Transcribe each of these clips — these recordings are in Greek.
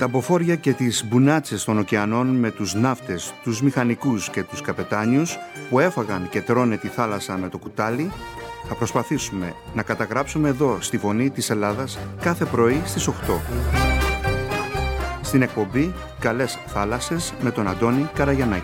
Τα μποφόρια και τις μπουνάτσες των ωκεανών με τους ναύτες, τους μηχανικούς και τους καπετάνιους που έφαγαν και τρώνε τη θάλασσα με το κουτάλι, θα προσπαθήσουμε να καταγράψουμε εδώ στη Φωνή της Ελλάδας κάθε πρωί στις 8. Στην εκπομπή «Καλές θάλασσες» με τον Αντώνη Καραγιαννάκη.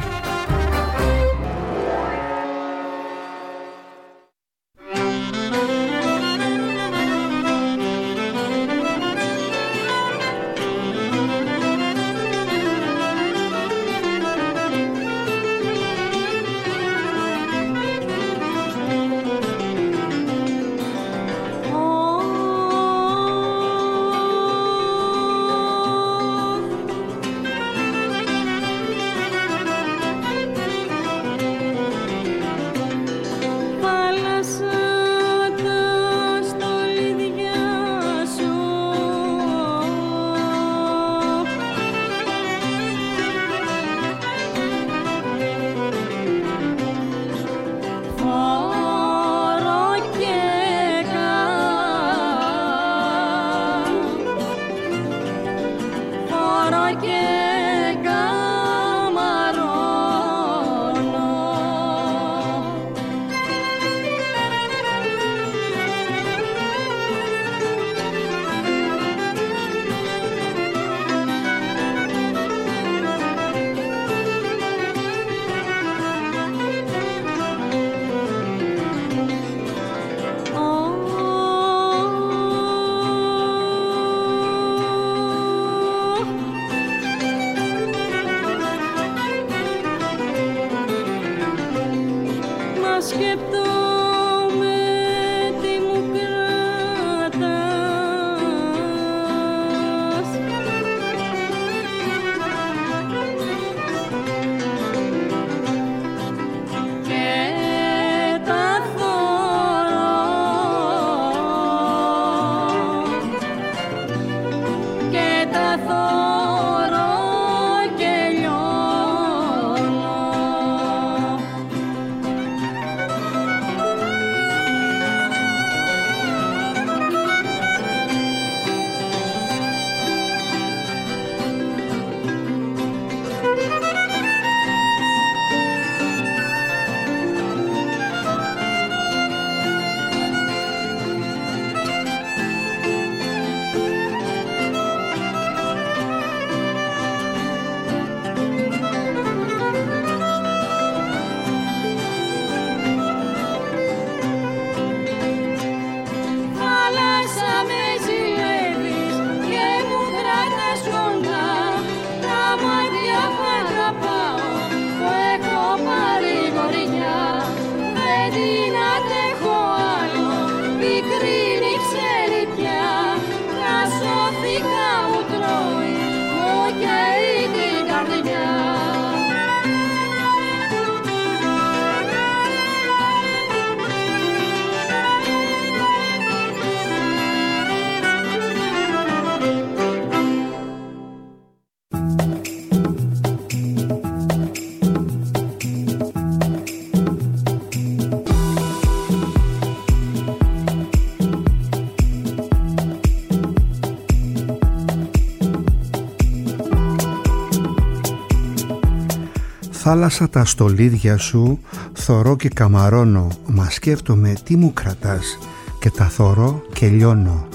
Θάλασσα τα στολίδια σου, θωρώ και καμαρώνω, μα σκέφτομαι τι μου κρατάς και τα θωρώ και λιώνω.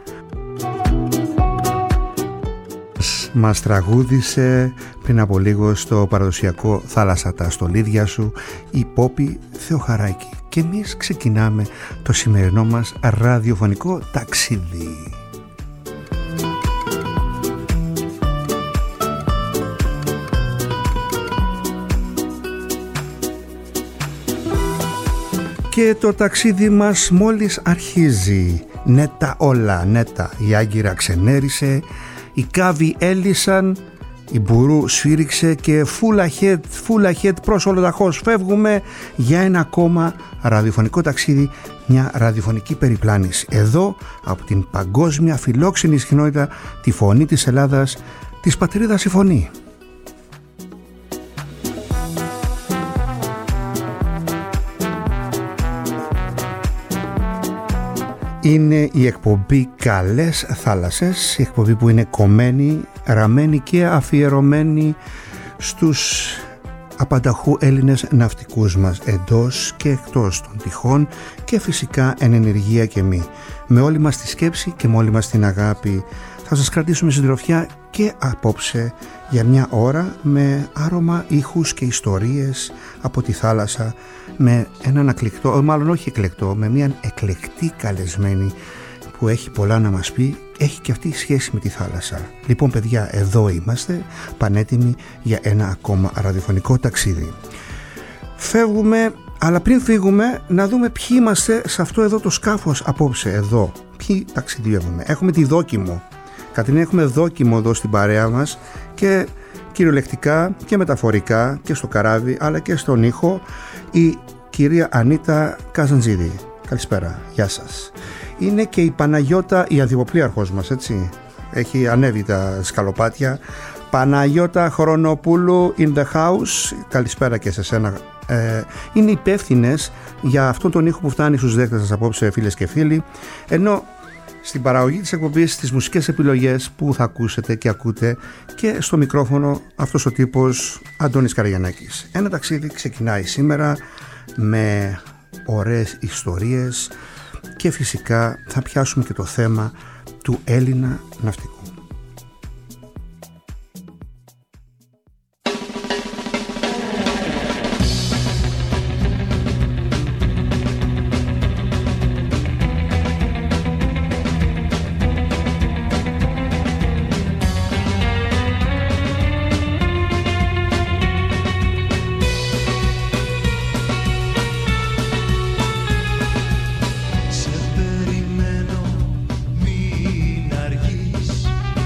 Μας τραγούδισε πριν από λίγο στο παραδοσιακό «Θάλασσα τα στολίδια σου» η Πόπη Θεοχαράκη και εμείς ξεκινάμε το σημερινό μας ραδιοφωνικό ταξίδι. Και το ταξίδι μας μόλις αρχίζει. Νέτα όλα, νέτα. Η Άγκυρα ξενέρισε, οι κάβοι έλυσαν, η Μπουρού σφύριξε και full ahead προς Ολοταχώς φεύγουμε για ένα ακόμα ραδιοφωνικό ταξίδι, μια ραδιοφωνική περιπλάνηση. Εδώ από την παγκόσμια φιλόξενη συχνότητα, τη Φωνή της Ελλάδας, της πατρίδας η Φωνή. Είναι η εκπομπή Καλές Θάλασσες, η εκπομπή που είναι κομμένη, ραμμένη και αφιερωμένη στους απανταχού Έλληνες ναυτικούς μας εντός και εκτός των τυχών και φυσικά εν ενεργεία και μη. Με όλη μας τη σκέψη και με όλη μας την αγάπη θα σας κρατήσουμε συντροφιά και απόψε για μια ώρα με άρωμα ήχους και ιστορίες από τη θάλασσα, με έναν εκλεκτό, μάλλον όχι εκλεκτό, με μια εκλεκτή καλεσμένη που έχει πολλά να μας πει, έχει και αυτή σχέση με τη θάλασσα. Λοιπόν παιδιά, εδώ είμαστε πανέτοιμοι για ένα ακόμα ραδιοφωνικό ταξίδι. Φεύγουμε, αλλά πριν φύγουμε να δούμε ποιοι είμαστε σε αυτό εδώ το σκάφος απόψε εδώ. Ποιοι ταξιδεύουμε. Έχουμε τη Δόκιμο. Κατρίνη, έχουμε Δόκιμο εδώ στην παρέα μας και κυριολεκτικά και μεταφορικά και στο καράβι αλλά και στον ήχο η κυρία Ανίτα Καζαντζίδη. Καλησπέρα, γεια σας. Είναι και η Παναγιώτα, η αντιποπλίαρχος μας, έτσι. Έχει ανέβει τα σκαλοπάτια. Παναγιώτα Χρονοπούλου in the house. Καλησπέρα και σε σένα. Είναι υπεύθυνες για αυτόν τον ήχο που φτάνει στους δέκτες σας απόψε, φίλες και φίλοι. Ενώ στην παραγωγή της εκπομπής, τις μουσικές επιλογές που θα ακούσετε και ακούτε, και στο μικρόφωνο αυτός ο τύπος, Αντώνης Καραγιαννάκης. Ένα ταξίδι ξεκινάει σήμερα με ωραίες ιστορίες και φυσικά θα πιάσουμε και το θέμα του Έλληνα ναυτικού. Σε περιμένω, μην αργείς.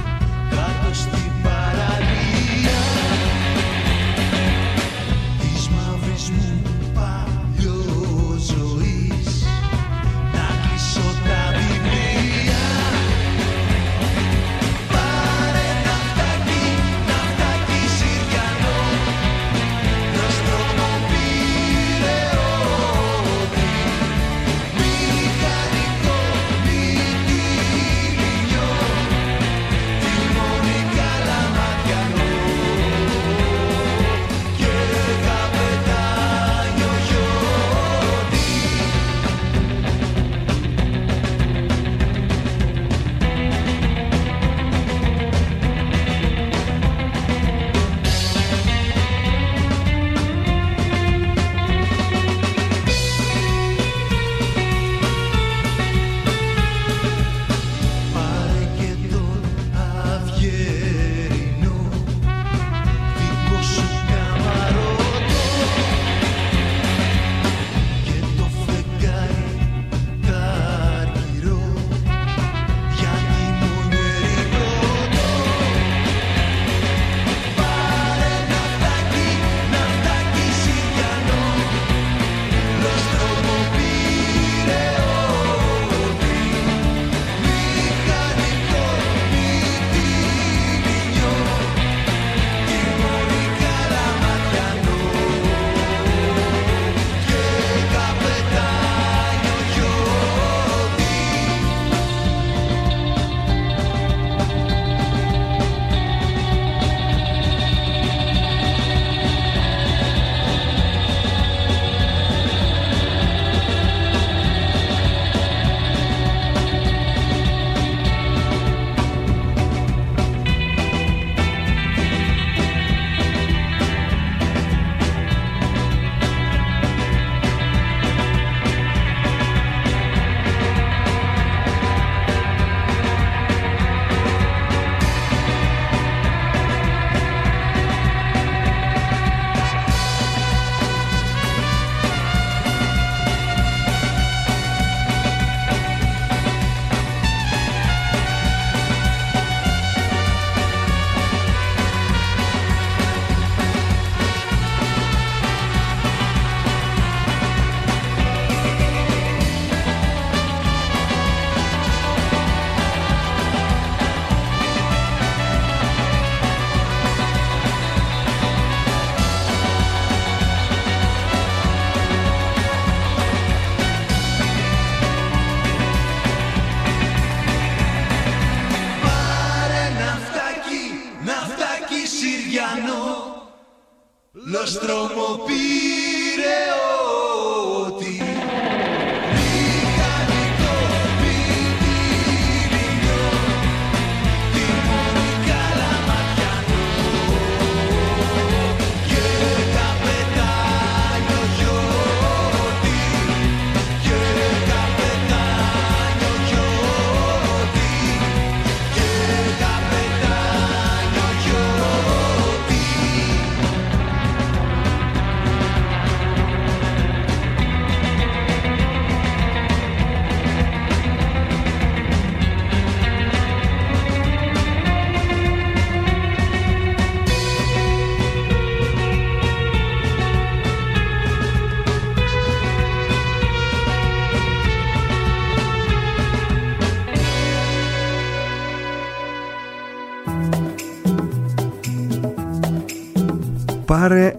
Πάρε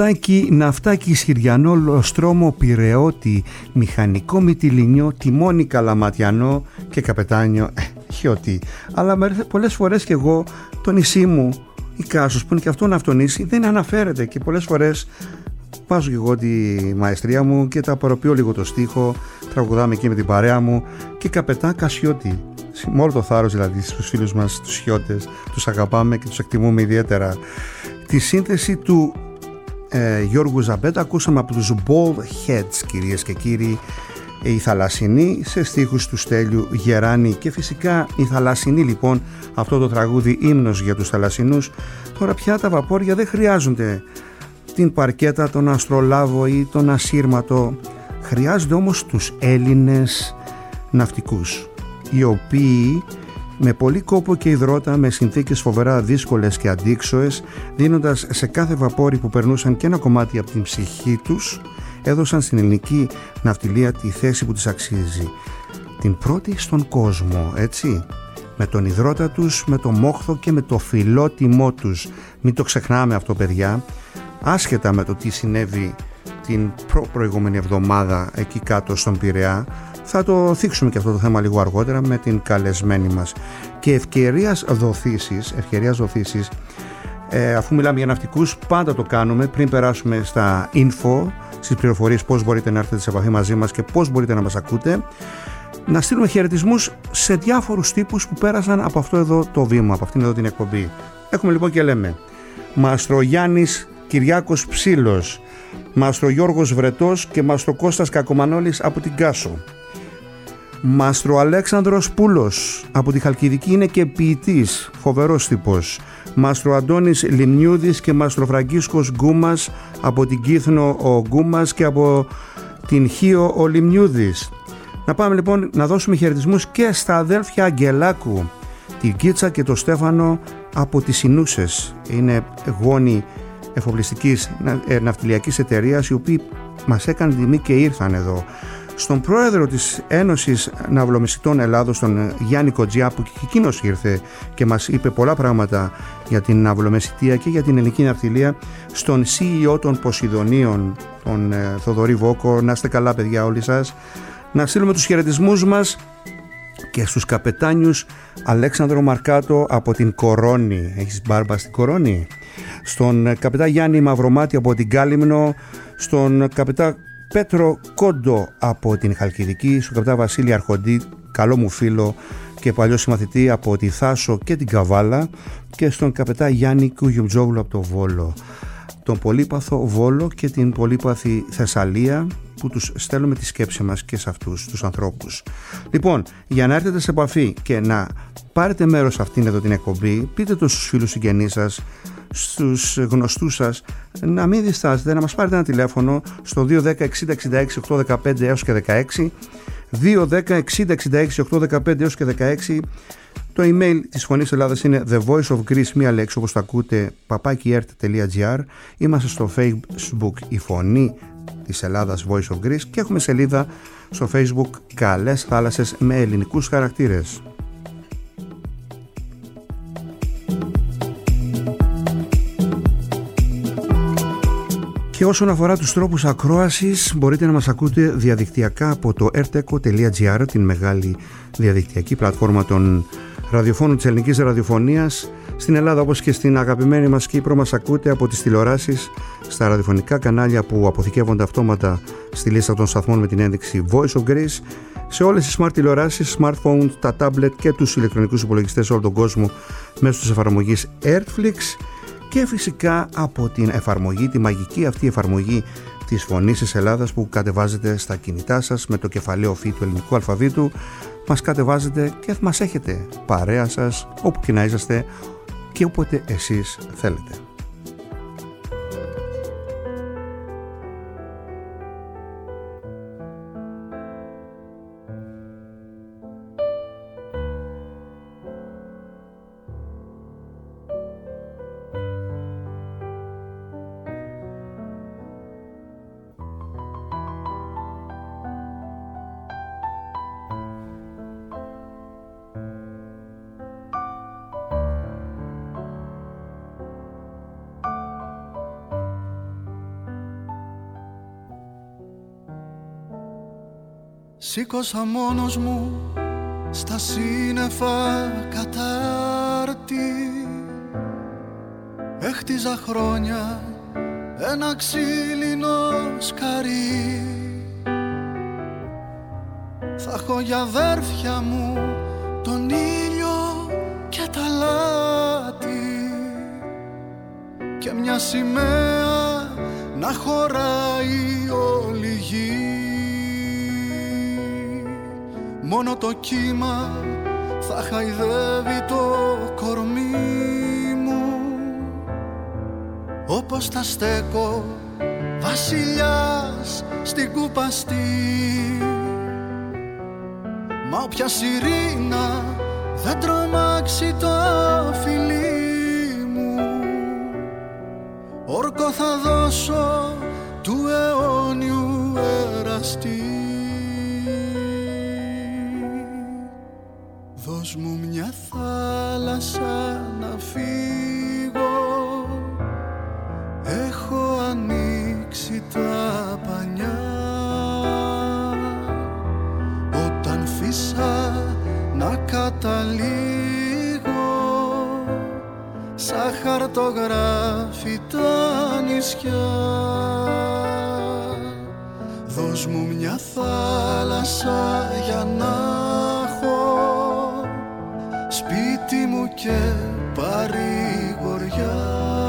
ναυτάκι Σχυριανό, Λοστρόμο Πειραιώτη, μηχανικό Μυτιληνιό, τιμόνι Καλαματιανό και καπετάνιο Χιώτη. Αλλά πολλές φορές και εγώ το νησί μου, η Κάσος, που είναι και αυτό ναυτονήσι, δεν αναφέρεται και πολλές φορές βάζω και εγώ τη μαεστρία μου και τα απορροπιώ λίγο το στίχο, τραγουδάμε εκεί με την παρέα μου και καπετάν Κασιώτη. Με όλο το θάρρος δηλαδή στους φίλους μας, τους Χιώτες, τους αγαπάμε και τους εκτιμούμε ιδιαίτερα. Τη σύνθεση του Γιώργου Ζαμπέτα ακούσαμε από τους Bald Heads, κυρίες και κύριοι, η Θαλασσινή σε στίχους του Στέλιου Γεράνη. Και φυσικά η Θαλασσινή, λοιπόν, αυτό το τραγούδι ύμνος για τους θαλασσινούς. Τώρα πια τα βαπόρια δεν χρειάζονται την παρκέτα, τον αστρολάβο ή τον ασύρματο, χρειάζονται όμως τους Έλληνες ναυτικούς, οι οποίοι με πολύ κόπο και υδρότα, με συνθήκες φοβερά δύσκολες και αντίξωες, δίνοντας σε κάθε βαπόρι που περνούσαν και ένα κομμάτι από την ψυχή τους, έδωσαν στην ελληνική ναυτιλία τη θέση που της αξίζει. Την πρώτη στον κόσμο, έτσι, με τον υδρότα τους, με το μόχθο και με το φιλότιμό τους. Μην το ξεχνάμε αυτό, παιδιά, άσχετα με το τι συνέβη την προηγούμενη εβδομάδα εκεί κάτω στον Πειραιά. Θα το θίξουμε και αυτό το θέμα λίγο αργότερα με την καλεσμένη μας. Και ευκαιρίας δοθήσεις, αφού μιλάμε για ναυτικούς, πάντα το κάνουμε πριν περάσουμε στα info, στις πληροφορίες πώς μπορείτε να έρθετε σε επαφή μαζί μας και πώς μπορείτε να μας ακούτε, να στείλουμε χαιρετισμούς σε διάφορους τύπους που πέρασαν από αυτό εδώ το βήμα, από αυτήν εδώ την εκπομπή. Έχουμε λοιπόν και λέμε Μάστρο Γιάννης Κυριάκος Ψήλος, Μάστρο Γιώργος Βρετός και Μάστρο Κώστας Κακομανόλης από την Κάσο. Μάστρο Αλέξανδρος Πούλος από τη Χαλκιδική, είναι και ποιητής, φοβερός τύπος. Μάστρο Αντώνης Λιμνιούδης και Μάστρο Φραγκίσκος Γκούμας από την Κύθνο ο Γκούμας και από την Χίο ο Λιμνιούδης. Να πάμε λοιπόν να δώσουμε χαιρετισμούς και στα αδέλφια Αγγελάκου, την Κίτσα και το Στέφανο από τις Ινούσες. Είναι γόνοι εφοπλιστικής ναυτιλιακής εταιρείας, οι οποίοι μας έκαναν τιμή και ήρθαν εδώ. Στον πρόεδρο της Ένωσης Ναυλομεσητών Ελλάδος, τον Γιάννη Κοτζιά, που και εκείνος ήρθε και μας είπε πολλά πράγματα για την ναυλομεσητεία και για την ελληνική ναυτιλία. Στον CEO των Ποσειδονίων, τον Θοδωρή Βόκο. Να είστε καλά, παιδιά, όλοι σας. Να στείλουμε τους χαιρετισμούς μας και στους καπετάνιους Αλέξανδρο Μαρκάτο από την Κορώνη. Έχεις μπάρμπα στην Κορώνη? Στον καπετά Γιάννη Μαυρομάτη από την Κάλυμνο, στον καπετά Πέτρο Κόντο από την Χαλκιδική, στον καπετά Βασίλη Αρχοντή, καλό μου φίλο και παλιό συμμαθητή από τη Θάσο και την Καβάλα, και στον καπετά Γιάννη Κουγιουμτζόγλου από το Βόλο. Τον πολύπαθο Βόλο και την πολύπαθη Θεσσαλία, που τους στέλνουμε τη σκέψη μας και σε αυτούς τους ανθρώπους. Λοιπόν, για να έρθετε σε επαφή και να πάρετε μέρος σε αυτήν εδώ την εκπομπή, πείτε το στους φίλους συγγενείς σας, στους γνωστούς σας, να μην διστάσετε να μας πάρετε ένα τηλέφωνο στο 210 60 66 815 έως και 16, 210 60 66 815 έως και 16. Το email της Φωνής Ελλάδας είναι The Voice of Greece, μία λέξη όπως το ακούτε, @ert.gr. Είμαστε στο Facebook η Φωνή της Ελλάδας, Voice of Greece, και έχουμε σελίδα στο Facebook Καλές Θάλασσες με ελληνικούς χαρακτήρες. Και όσον αφορά τους τρόπους ακρόασης, μπορείτε να μας ακούτε διαδικτυακά από το erteco.gr, την μεγάλη διαδικτυακή πλατφόρμα των ραδιοφώνου της ελληνικής ραδιοφωνίας. Στην Ελλάδα, όπως και στην αγαπημένη μας Κύπρο, μας ακούτε από τις τηλεοράσεις, στα ραδιοφωνικά κανάλια που αποθηκεύονται αυτόματα στη λίστα των σταθμών με την ένδειξη Voice of Greece, σε όλες τις smart τηλεοράσεις, smartphones, τα tablet και τους ηλεκτρονικούς υπολογιστές σε όλο τον κόσμο μέσω της εφαρμογής Airflix και φυσικά από την εφαρμογή, τη μαγική αυτή εφαρμογή της Φωνής της Ελλάδας που κατεβάζετε στα κινητά σας με το κεφαλαίο φύ του ελληνικού αλφαβήτου. Μας κατεβάζετε και μας έχετε παρέα σας όπου και να είσαστε και όποτε εσείς θέλετε. Σήκωσα μόνος μου στα σύννεφα κατάρτι. Έχτιζα χρόνια ένα ξύλινο σκαρί. Θα έχω για αδέρφια μου τον ήλιο και τα λάτι και μια σημαία να χωράει όλη η γη. Μόνο το κύμα θα χαϊδεύει το κορμί μου, όπως θα στέκω βασιλιάς στην κουπαστή. Μα όποια σιρήνα δεν τρομάξει το φιλί μου, όρκο θα δώσω του αιώνιου εραστή. Δώσ' μου μια θάλασσα να φύγω, έχω ανοίξει τα πανιά. Όταν φύσα να καταλήγω σαν χαρτογράφη τα νησιά. Δώσ' μου μια θάλασσα για να έχω σπίτι μου και παρηγοριά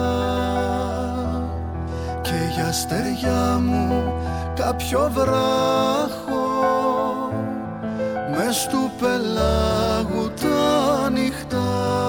και για αστεριά μου κάποιο βράχο μες του πελάγου τα νυχτά.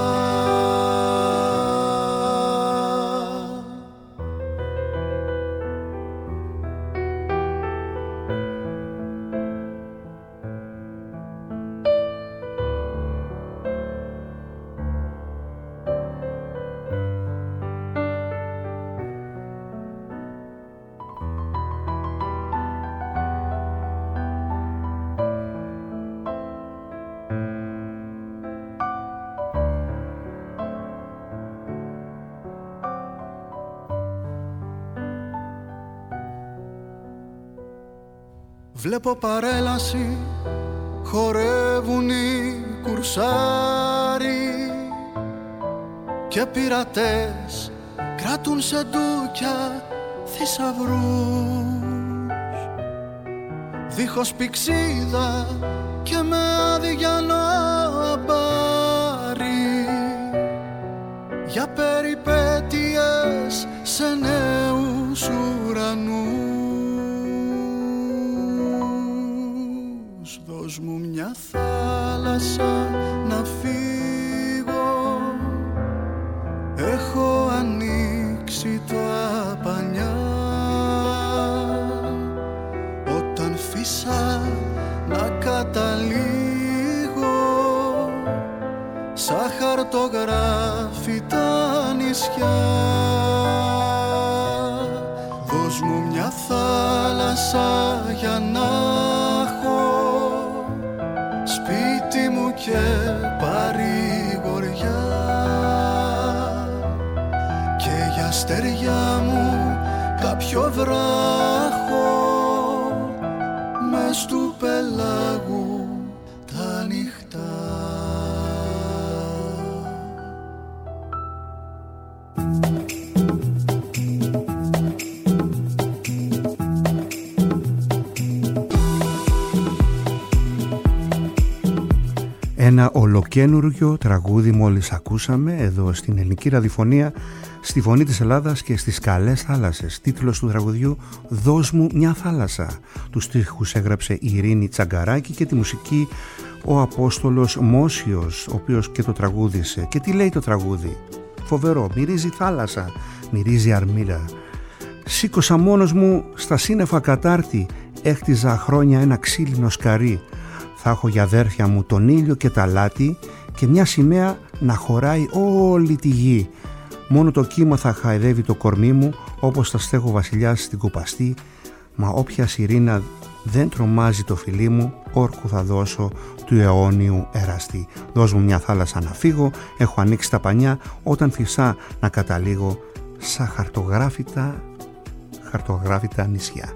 Βλέπω παρέλαση, χορεύουν οι κουρσάροι και πειρατές κράτουν σε ντούκια θησαυρούς, δίχως πηξίδα και με άδεια αμπάρι για περιπέτειες σε νέους ουρανούς. Δώσ' μου μια θάλασσα να φύγω, έχω ανοίξει τα πανιά. Όταν φύσα να καταλήγω σαν χαρτογράφη τα νησιά. Δώσ' μου μια θάλασσα για να έχω σπίτι μου και παρηγοριά και για αστεριά μου κάποιο βράχο μες του πελάγου τα νυχτά. Ένα ολοκένουργιο τραγούδι μόλις ακούσαμε εδώ στην ελληνική ραδιοφωνία, στη Φωνή της Ελλάδας και στις καλές θάλασσες. Τίτλος του τραγουδιού «Δώσ' μου μια θάλασσα». Τους στίχους έγραψε η Ειρήνη Τσαγκαράκη και τη μουσική ο Απόστολος Μόσιος, ο οποίος και το τραγούδισε. Και τι λέει το τραγούδι? Φοβερό, μυρίζει θάλασσα, μυρίζει αρμύρα. Σήκωσα μόνος μου στα σύννεφα κατάρτι, έχτιζα χρόνια ένα ξύλινο σκαρί. Θα έχω για αδέρφια μου τον ήλιο και τα λάτι και μια σημαία να χωράει όλη τη γη. Μόνο το κύμα θα χαϊδεύει το κορμί μου όπως θα στέγω βασιλιάς στην κουπαστή. Μα όποια σιρήνα δεν τρομάζει το φιλί μου, όρκου θα δώσω του αιώνιου εραστή. Δώσ' μου μια θάλασσα να φύγω, έχω ανοίξει τα πανιά, όταν φυσά να καταλήγω σαν χαρτογράφητα νησιά.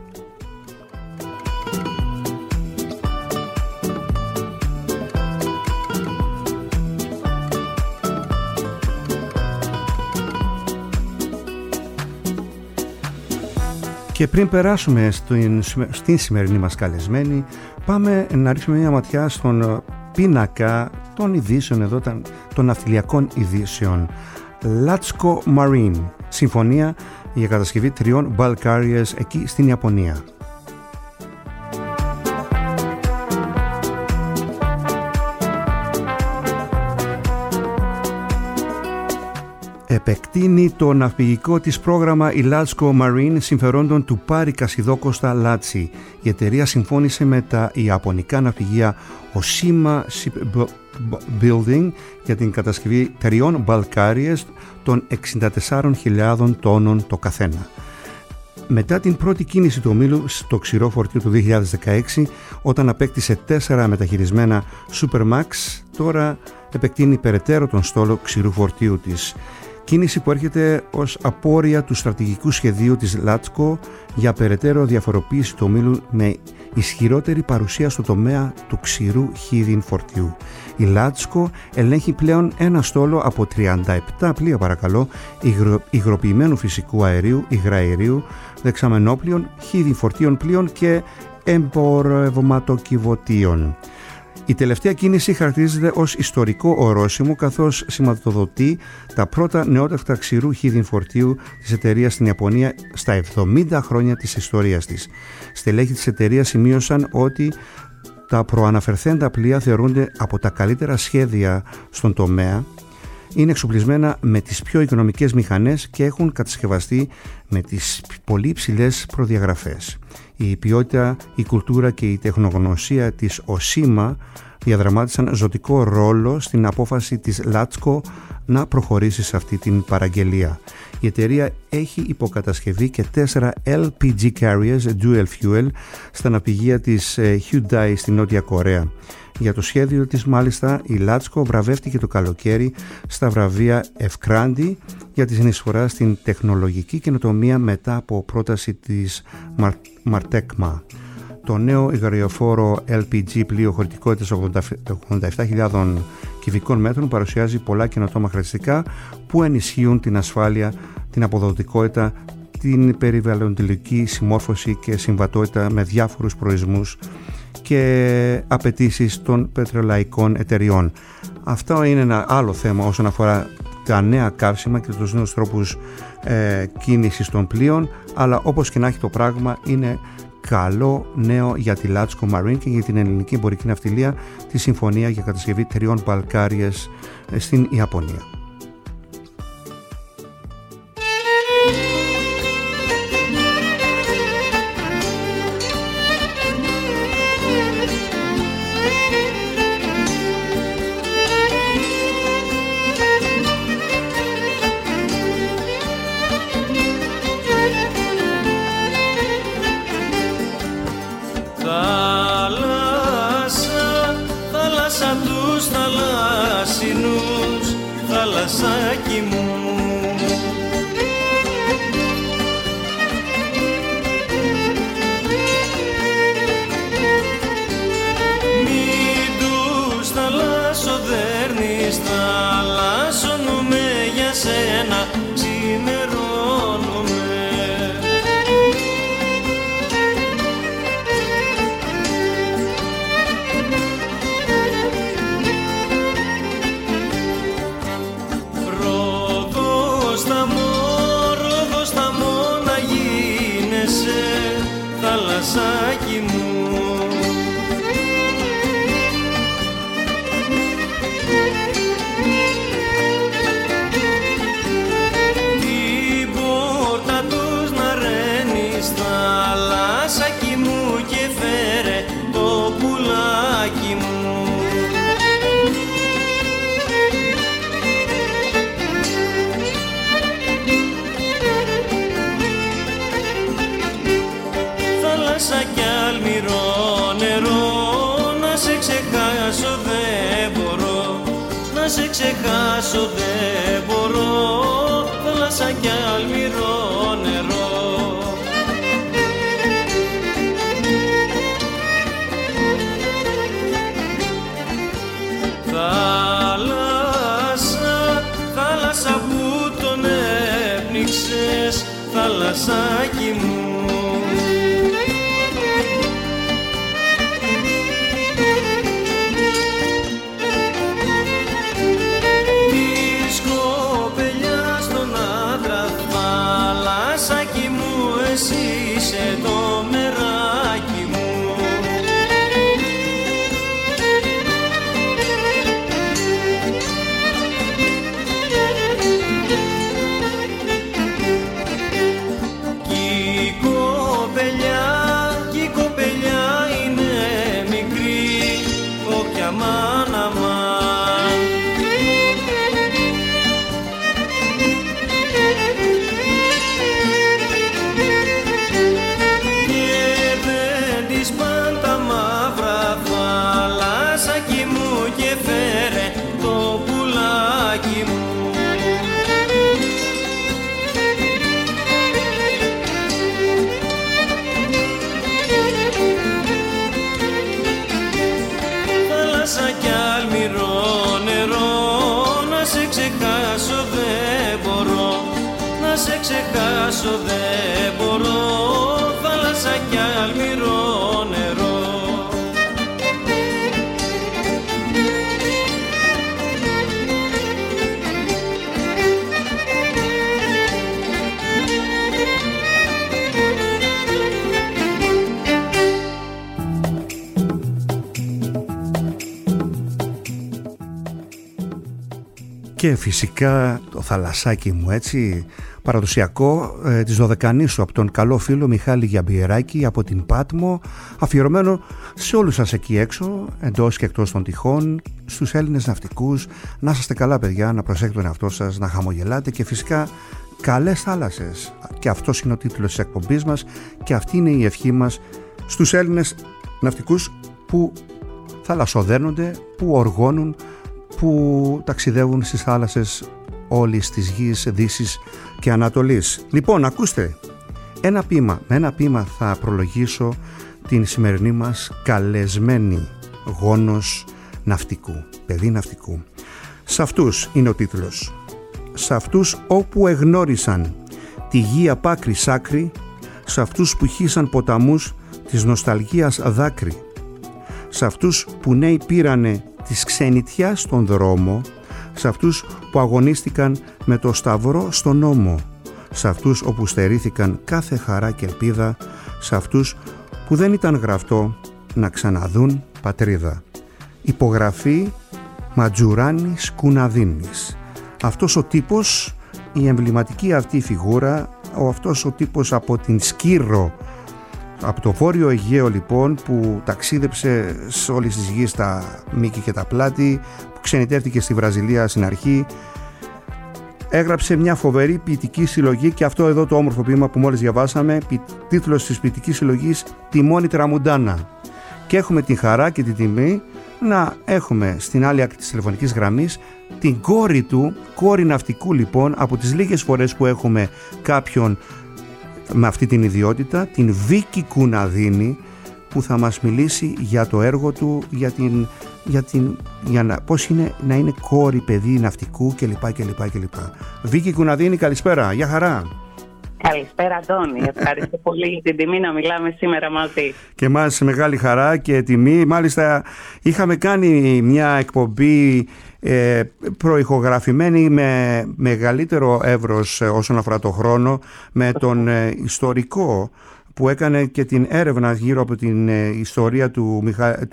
Και πριν περάσουμε στην σημερινή μας καλεσμένη, πάμε να ρίξουμε μια ματιά στον πίνακα των ειδήσεων εδώ, των ναυτιλιακών ειδήσεων. Latsko Marine, συμφωνία για κατασκευή 3 bulk carriers εκεί στην Ιαπωνία. Επεκτείνει το ναυπηγικό της πρόγραμμα η Latsko Marine συμφερόντων του Πάρη Κασιδόκοστα Λάτσι. Η εταιρεία συμφώνησε με τα ιαπωνικά ναυπηγεία Oshima Shipbuilding για την κατασκευή 3 bulk carriers των 64.000 τόνων το καθένα. Μετά την πρώτη κίνηση του ομίλου στο ξηρό φορτίο του 2016, όταν απέκτησε 4 μεταχειρισμένα Supermax, τώρα επεκτείνει περαιτέρω τον στόλο ξηρού φορτίου της. Κίνηση που έρχεται ως απόρρια του στρατηγικού σχεδίου της Latsko για περαιτέρω διαφοροποίηση του ομίλου με ισχυρότερη παρουσία στο τομέα του ξηρού χίδιν φορτίου. Η Latsko ελέγχει πλέον ένα στόλο από 37 πλοία υγροποιημένου φυσικού αερίου, υγραερίου, δεξαμενόπλοιων, χίδιν φορτίων πλοίων και εμπορευματοκιβωτίων. Η τελευταία κίνηση χαρακτηρίζεται ως ιστορικό ορόσημο, καθώς σηματοδοτεί τα πρώτα νεότευτα ξηρού χίδιν φορτίου της εταιρείας στην Ιαπωνία στα 70 χρόνια της ιστορίας της. Στελέχη της εταιρείας σημείωσαν ότι τα προαναφερθέντα πλοία θεωρούνται από τα καλύτερα σχέδια στον τομέα, είναι εξοπλισμένα με τις πιο οικονομικές μηχανές και έχουν κατασκευαστεί με τις πολύ υψηλές προδιαγραφές. Η ποιότητα, η κουλτούρα και η τεχνογνωσία της Oshima διαδραμάτισαν ζωτικό ρόλο στην απόφαση της Latsko να προχωρήσει σε αυτή την παραγγελία. Η εταιρεία έχει υποκατασκευή και 4 LPG carriers dual fuel στα ναυπηγεία της Hyundai στη Νότια Κορέα. Για το σχέδιο της μάλιστα η Latsko βραβεύτηκε το καλοκαίρι στα βραβεία Ευκράντη για τη συνεισφορά στην τεχνολογική καινοτομία μετά από πρόταση της Μαρτέκμα. Το νέο υγραεοφόρο LPG πλοίο χωρητικότητας 87.000 κυβικών μέτρων παρουσιάζει πολλά καινοτόμα χαρακτηριστικά που ενισχύουν την ασφάλεια, την αποδοτικότητα, την περιβαλλοντική συμμόρφωση και συμβατότητα με διάφορους προορισμούς και απαιτήσεις των πετρελαϊκών εταιριών. Αυτό είναι ένα άλλο θέμα όσον αφορά τα νέα καύσιμα και τους νέους τρόπους κίνησης των πλοίων, αλλά όπως και να έχει το πράγμα είναι καλό νέο για τη Latsko Marine και για την ελληνική εμπορική ναυτιλία τη συμφωνία για κατασκευή 3 bulk carriers στην Ιαπωνία. Θαλασσάκι μου, μην τους θαλασσοδέρνεις, θαλασσώνουμε για σένα, ξημερώνουμε. να σε ξεχάσω δεν μπορώ, θάλασσα κι αλμυρό νερό. Θάλασσα, θάλασσα που τον έπνιξες, θάλασσάκι μου. Της κοπελιάς τον άντρα, θάλασσάκι μου, εσύ είσαι το μεράκι μου. Σε ξεχάσω δεν μπορώ, θάλασσα κι αλμυρό νερό. Και φυσικά το θαλασσάκι μου, έτσι, παραδοσιακό της Δωδεκανήσου από τον καλό φίλο Μιχάλη Γιαμπιεράκη από την Πάτμο, αφιερωμένο σε όλους σας εκεί έξω, εντός και εκτός των τυχών, στους Έλληνες ναυτικούς. Να είστε καλά παιδιά, να προσέχετε τον εαυτό σας, να χαμογελάτε και φυσικά καλές θάλασσες. Και αυτός είναι ο τίτλος της εκπομπής μας και αυτή είναι η ευχή μας στους Έλληνες ναυτικούς που θαλασσοδένονται, που οργώνουν, που ταξιδεύουν στις θάλασσες όλης της γης, Δύσης και Ανατολής. Λοιπόν, ακούστε, με ένα ποίημα θα προλογίσω την σημερινή μας καλεσμένη γόνος ναυτικού, παιδί ναυτικού. «Σ' αυτούς» είναι ο τίτλος. «Σ' αυτούς όπου εγνώρισαν τη γη απ' άκρη σ' άκρη, σ' αυτούς που χύσαν ποταμούς της νοσταλγίας δάκρυ, σ' αυτούς που νέοι πήρανε της ξενιτιάς στον δρόμο, σ' αυτούς που αγωνίστηκαν με το σταυρό στον ώμο, σ' αυτούς όπου στερήθηκαν κάθε χαρά και ελπίδα, σ' αυτούς που δεν ήταν γραφτό να ξαναδούν πατρίδα». Υπογραφή Ματζουράνης Κουναδίνης. Αυτός ο τύπος, η εμβληματική αυτή φιγούρα, αυτός ο τύπος από την Σκύρο, από το Βόρειο Αιγαίο λοιπόν, που ταξίδεψε σε όλες τις γης τα μήκη και τα πλάτη, που ξενιτεύτηκε στη Βραζιλία στην αρχή, έγραψε μια φοβερή ποιητική συλλογή και αυτό εδώ το όμορφο ποίημα που μόλις διαβάσαμε, τίτλος της ποιητικής συλλογής «Τιμόνι Τραμουντάνα». Και έχουμε την χαρά και την τιμή να έχουμε στην άλλη άκρη της τηλεφωνικής γραμμής την κόρη του, κόρη ναυτικού λοιπόν, από τις λίγες φορές που έχουμε κάποιον με αυτή την ιδιότητα, την Βίκη Κουναδίνη, που θα μας μιλήσει για το έργο του, πώς είναι να είναι κόρη παιδί ναυτικού κλπ. Βίκη Κουναδίνη, καλησπέρα, γεια χαρά. Καλησπέρα Αντώνη, ευχαριστώ πολύ για την τιμή να μιλάμε σήμερα μαζί. Και μας μεγάλη χαρά και τιμή. Μάλιστα είχαμε κάνει μια εκπομπή προηχογραφημένη με μεγαλύτερο εύρος όσον αφορά το χρόνο, με τον ιστορικό που έκανε και την έρευνα γύρω από την ιστορία του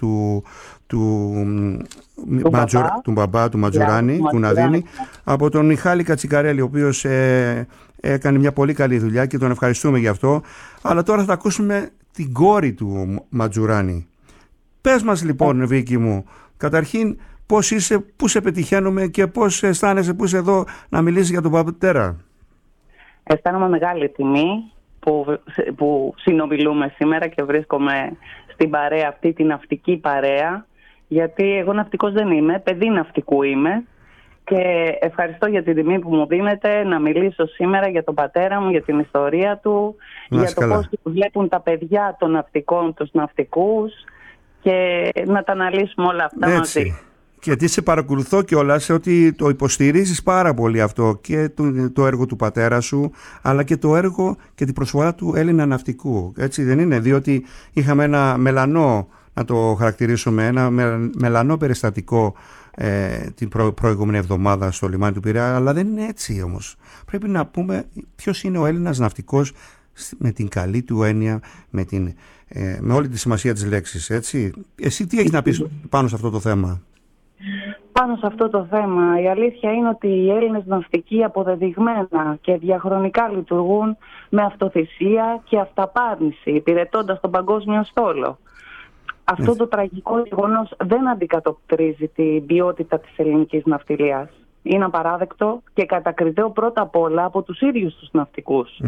μπαμπά του Ματζουράνη, Κουναδίνη, από τον Μιχάλη Κατσικαρέλη, ο οποίος έκανε μια πολύ καλή δουλειά και τον ευχαριστούμε γι' αυτό. Αλλά τώρα θα ακούσουμε την κόρη του Ματζουράνη. Πες μας λοιπόν, Βίκη μου, καταρχήν πώς είσαι, πού σε πετυχαίνουμε και πώς αισθάνεσαι που είσαι εδώ να μιλήσεις για τον πατέρα. Αισθάνομαι μεγάλη τιμή που συνομιλούμε σήμερα και βρίσκομαι στην παρέα αυτή, την ναυτική παρέα, γιατί εγώ ναυτικός δεν είμαι, παιδί ναυτικού είμαι και ευχαριστώ για την τιμή που μου δίνετε να μιλήσω σήμερα για τον πατέρα μου, για την ιστορία του, για το πώς βλέπουν τα παιδιά των ναυτικών, τους ναυτικούς, και να τα αναλύσουμε όλα αυτά μαζί. Γιατί σε παρακολουθώ κιόλας ότι το υποστηρίζεις πάρα πολύ αυτό, και το έργο του πατέρα σου, αλλά και το έργο και την προσφορά του Έλληνα ναυτικού. Έτσι δεν είναι? Διότι είχαμε ένα μελανό, να το χαρακτηρίσουμε, ένα μελανό περιστατικό την προηγούμενη εβδομάδα στο λιμάνι του Πειραιά, αλλά δεν είναι έτσι όμως. Πρέπει να πούμε ποιος είναι ο Έλληνας ναυτικός με την καλή του έννοια, με όλη τη σημασία της λέξης, έτσι. Εσύ τι έχεις να πεις πάνω σε αυτό το θέμα? Πάνω σε αυτό το θέμα, η αλήθεια είναι ότι οι Έλληνες ναυτικοί αποδεδειγμένα και διαχρονικά λειτουργούν με αυτοθυσία και αυταπάρνηση, υπηρετώντας τον παγκόσμιο στόλο. Αυτό το τραγικό γεγονός δεν αντικατοπτρίζει την ποιότητα της ελληνικής ναυτιλίας. Είναι απαράδεκτο και κατακριτέο πρώτα απ' όλα από τους ίδιους τους ναυτικούς.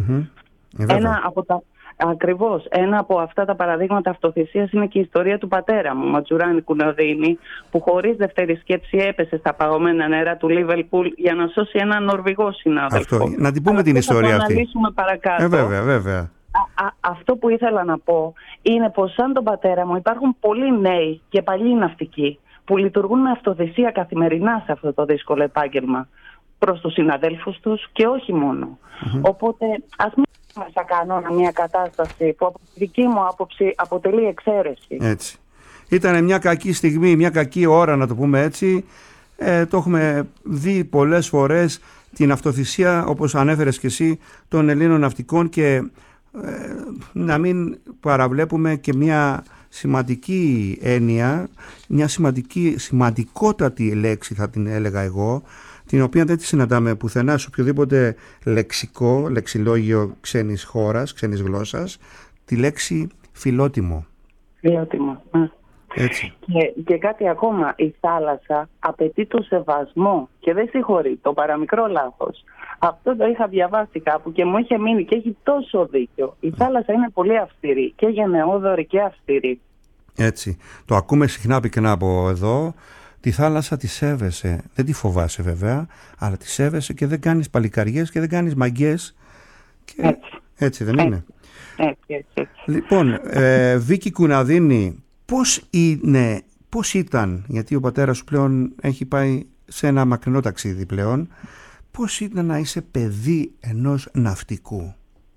Ακριβώς. Ένα από αυτά τα παραδείγματα αυτοθυσίας είναι και η ιστορία του πατέρα μου, Ματζουράνη Κουναδίνη, που χωρίς δεύτερη σκέψη έπεσε στα παγωμένα νερά του Λίβερπουλ για να σώσει έναν Νορβηγό συνάδελφο. Αυτό. Να την πούμε την ιστορία αυτή. Θα το αναλύσουμε παρακάτω. Βέβαια. Αυτό που ήθελα να πω είναι πως σαν τον πατέρα μου υπάρχουν πολλοί νέοι και παλιοί ναυτικοί που λειτουργούν με αυτοθυσία καθημερινά σε αυτό το δύσκολο επάγγελμα προς τους συναδέλφους τους και όχι μόνο. Οπότε ας μην σαν κανόνα μια κατάσταση που από τη δική μου άποψη αποτελεί εξαίρεση. Έτσι. Ήταν μια κακή στιγμή, μια κακή ώρα, να το πούμε έτσι. Το έχουμε δει πολλές φορές, την αυτοθυσία, όπως ανέφερες και εσύ, των Ελλήνων ναυτικών, και να μην παραβλέπουμε και μια σημαντική έννοια, μια σημαντικότατη λέξη θα την έλεγα εγώ, την οποία δεν τη συναντάμε πουθενά σε οποιοδήποτε λεξιλόγιο ξένης χώρας, ξένης γλώσσας, τη λέξη φιλότιμο. Φιλότιμο. Έτσι. Και κάτι ακόμα, η θάλασσα απαιτεί το σεβασμό και δεν συγχωρεί το παραμικρό λάθος. Αυτό το είχα διαβάσει κάπου και μου είχε μείνει και έχει τόσο δίκιο. Η θάλασσα είναι πολύ αυστηρή και γενναιόδωρη και αυστηρή. Έτσι. Το ακούμε συχνά πυκνά από εδώ. Τη θάλασσα τη σέβεσαι. Δεν τη φοβάσαι βέβαια, αλλά τη σέβεσαι και δεν κάνεις παλικαριές και δεν κάνεις μαγκές. Και... Έτσι δεν είναι? Έτσι. Λοιπόν, Βίκη Κουναδίνη, πώς ήταν, γιατί ο πατέρας σου πλέον έχει πάει σε ένα μακρινό ταξίδι πλέον, πώς ήταν να είσαι παιδί ενός ναυτικού?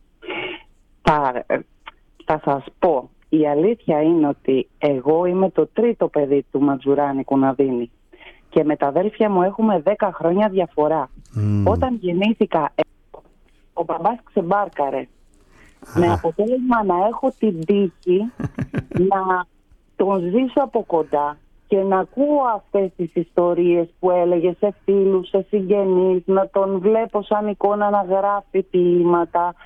Θα σας πω. Η αλήθεια είναι ότι εγώ είμαι το τρίτο παιδί του Ματζουράνη Κουναδίνη και με τα αδέλφια μου έχουμε 10 χρόνια διαφορά. Όταν γεννήθηκα, ο μπαμπάς ξεμπάρκαρε, με αποτέλεσμα να έχω την τύχη να τον ζήσω από κοντά και να ακούω αυτές τις ιστορίες που έλεγε σε φίλους, σε συγγενείς, να τον βλέπω σαν εικόνα να γράφει ποίηματα,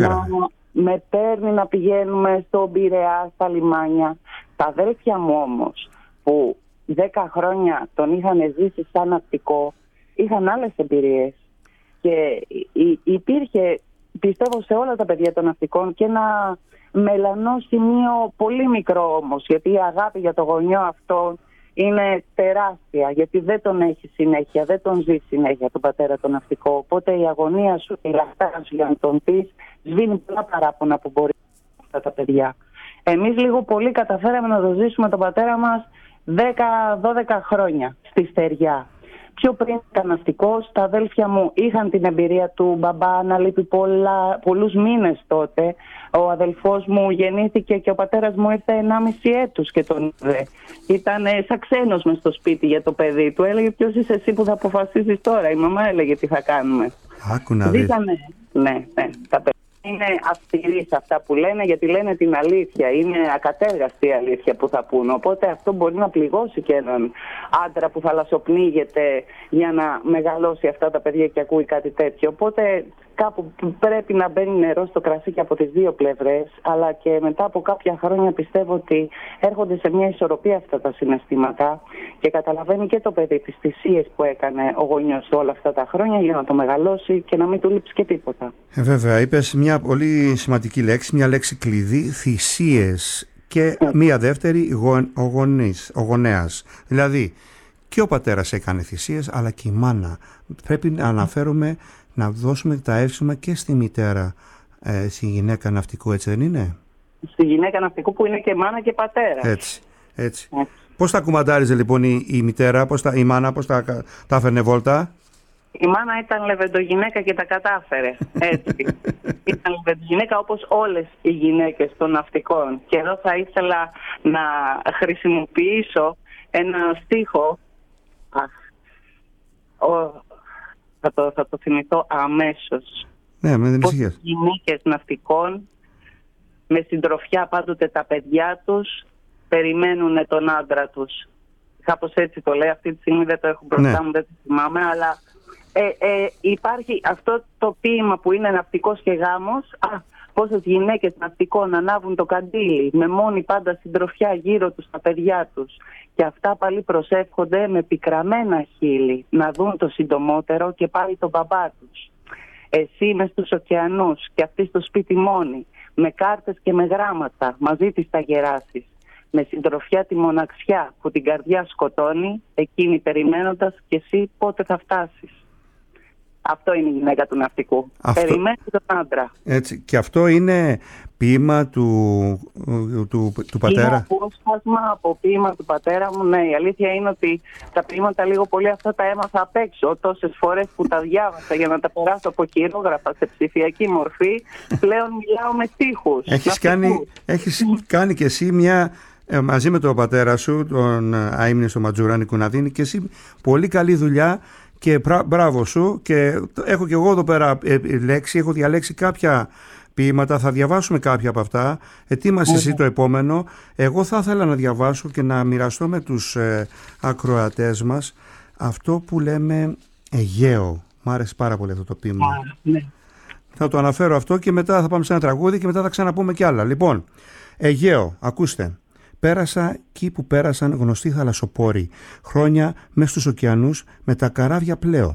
με παίρνει να πηγαίνουμε στον Πειραιά, στα λιμάνια. Τα αδέλφια μου όμως, που 10 χρόνια τον είχαν ζήσει σαν ναυτικό, είχαν άλλες εμπειρίες. Και υπήρχε, πιστεύω, σε όλα τα παιδιά των ναυτικών και ένα μελανό σημείο, πολύ μικρό όμως, γιατί η αγάπη για το γονιό αυτό είναι τεράστια, γιατί δεν τον έχει συνέχεια, δεν τον ζει συνέχεια τον πατέρα τον ναυτικό. Οπότε η αγωνία σου, η λαχτάρα σου για να τον πεις, σβήνει πολλά παράπονα που μπορεί αυτά τα παιδιά. Εμείς λίγο πολύ καταφέραμε να το ζήσουμε τον πατέρα μας 10-12 χρόνια στη στεριά. Πιο πριν ήταν ναυτικός, τα αδέλφια μου είχαν την εμπειρία του μπαμπά να λείπει πολλούς μήνες τότε. Ο αδελφός μου γεννήθηκε και ο πατέρας μου ήρθε 1,5 έτους και τον είδε. Ήταν σαν ξένος μες στο σπίτι για το παιδί του. Έλεγε ποιος είσαι εσύ που θα αποφασίσεις τώρα. Η μαμά έλεγε τι θα κάνουμε. Άκου να δεις. Ναι. Τα παιδιά είναι αυστηροί σε αυτά που λένε, γιατί λένε την αλήθεια. Είναι ακατέργαστη η αλήθεια που θα πούν. Οπότε αυτό μπορεί να πληγώσει και έναν άντρα που θαλασσοπνίγεται για να μεγαλώσει αυτά τα παιδιά και ακούει κάτι τέτοιο. Οπότε κάπου πρέπει να μπαίνει νερό στο κρασί και από τις δύο πλευρές. Αλλά και μετά από κάποια χρόνια πιστεύω ότι έρχονται σε μια ισορροπία αυτά τα συναισθήματα και καταλαβαίνει και το παιδί τις θυσίες που έκανε ο γονιός όλα αυτά τα χρόνια για να το μεγαλώσει και να μην του λείψει και τίποτα. Βέβαια, είπες μια πολύ σημαντική λέξη, μια λέξη κλειδί, θυσίες, και μια δεύτερη, ο γονέας. Δηλαδή Και ο πατέρας έκανε θυσίες, αλλά και η μάνα. Πρέπει να αναφέρουμε, να δώσουμε τα εύσημα και στη μητέρα, στη γυναίκα ναυτικού, έτσι δεν είναι? Στη γυναίκα ναυτικού που είναι και μάνα και πατέρα. Έτσι. Πώς τα κουμαντάριζε λοιπόν η μητέρα, η μάνα, πώς τα έφερνε βόλτα? Η μάνα ήταν λεβεντογυναίκα και τα κατάφερε. Έτσι. Ήταν λεβεντογυναίκα όπως όλες οι γυναίκες των ναυτικών. Και εδώ θα ήθελα να χρησιμοποιήσω ένα στίχο. Θα το θυμηθώ αμέσως. Ναι, με την πως ησυχία. οι γυναίκες ναυτικών με συντροφιά πάντοτε τα παιδιά τους περιμένουν τον άντρα τους. Κάπως έτσι το λέει, αυτή τη στιγμή δεν το έχω μπροστά μου, δεν το θυμάμαι, αλλά υπάρχει αυτό το ποίημα που είναι ναυτικός και γάμος. Πόσες γυναίκες ναυτικών ανάβουν το καντήλι με μόνη πάντα συντροφιά γύρω τους τα παιδιά τους, και αυτά πάλι προσεύχονται με πικραμένα χείλη να δουν το συντομότερο και πάλι τον μπαμπά τους. Εσύ μες στους ωκεανούς και αυτή στο σπίτι μόνη, με κάρτες και με γράμματα μαζί της θα γεράσεις, με συντροφιά τη μοναξιά που την καρδιά σκοτώνει, εκείνη περιμένοντας και εσύ πότε θα φτάσεις. Αυτό είναι η γυναίκα του ναυτικού. Περιμένει τον άντρα. Έτσι. Και αυτό είναι ποίημα του πατέρα. Είναι απόσπασμα από ποίημα του πατέρα μου. Ναι, η αλήθεια είναι ότι τα ποίηματα λίγο πολύ αυτά τα έμαθα απ' έξω. Τόσες φορές που τα διάβασα για να τα περάσω από χειρόγραφα σε ψηφιακή μορφή, πλέον μιλάω με στίχους. Έχεις κάνει και εσύ μια... μαζί με τον πατέρα σου, τον αείμνηστο Ματζουράνη Κουναδίνη, και εσύ πολύ καλή δουλειά και μπράβο σου. Και έχω και εγώ εδώ πέρα έχω διαλέξει κάποια ποίηματα, θα διαβάσουμε κάποια από αυτά. Ετοίμασε εσύ το επόμενο. Εγώ θα ήθελα να διαβάσω και να μοιραστώ με τους ακροατές μας αυτό που λέμε Αιγαίο. Μ' άρεσε πάρα πολύ αυτό το ποίημα. Θα το αναφέρω αυτό και μετά θα πάμε σε ένα τραγούδι και μετά θα ξαναπούμε κι άλλα. Λοιπόν, Αιγαίο, ακούστε. Πέρασα εκεί που πέρασαν γνωστοί θαλασσοπόροι, χρόνια μες στους ωκεανούς με τα καράβια πλέω.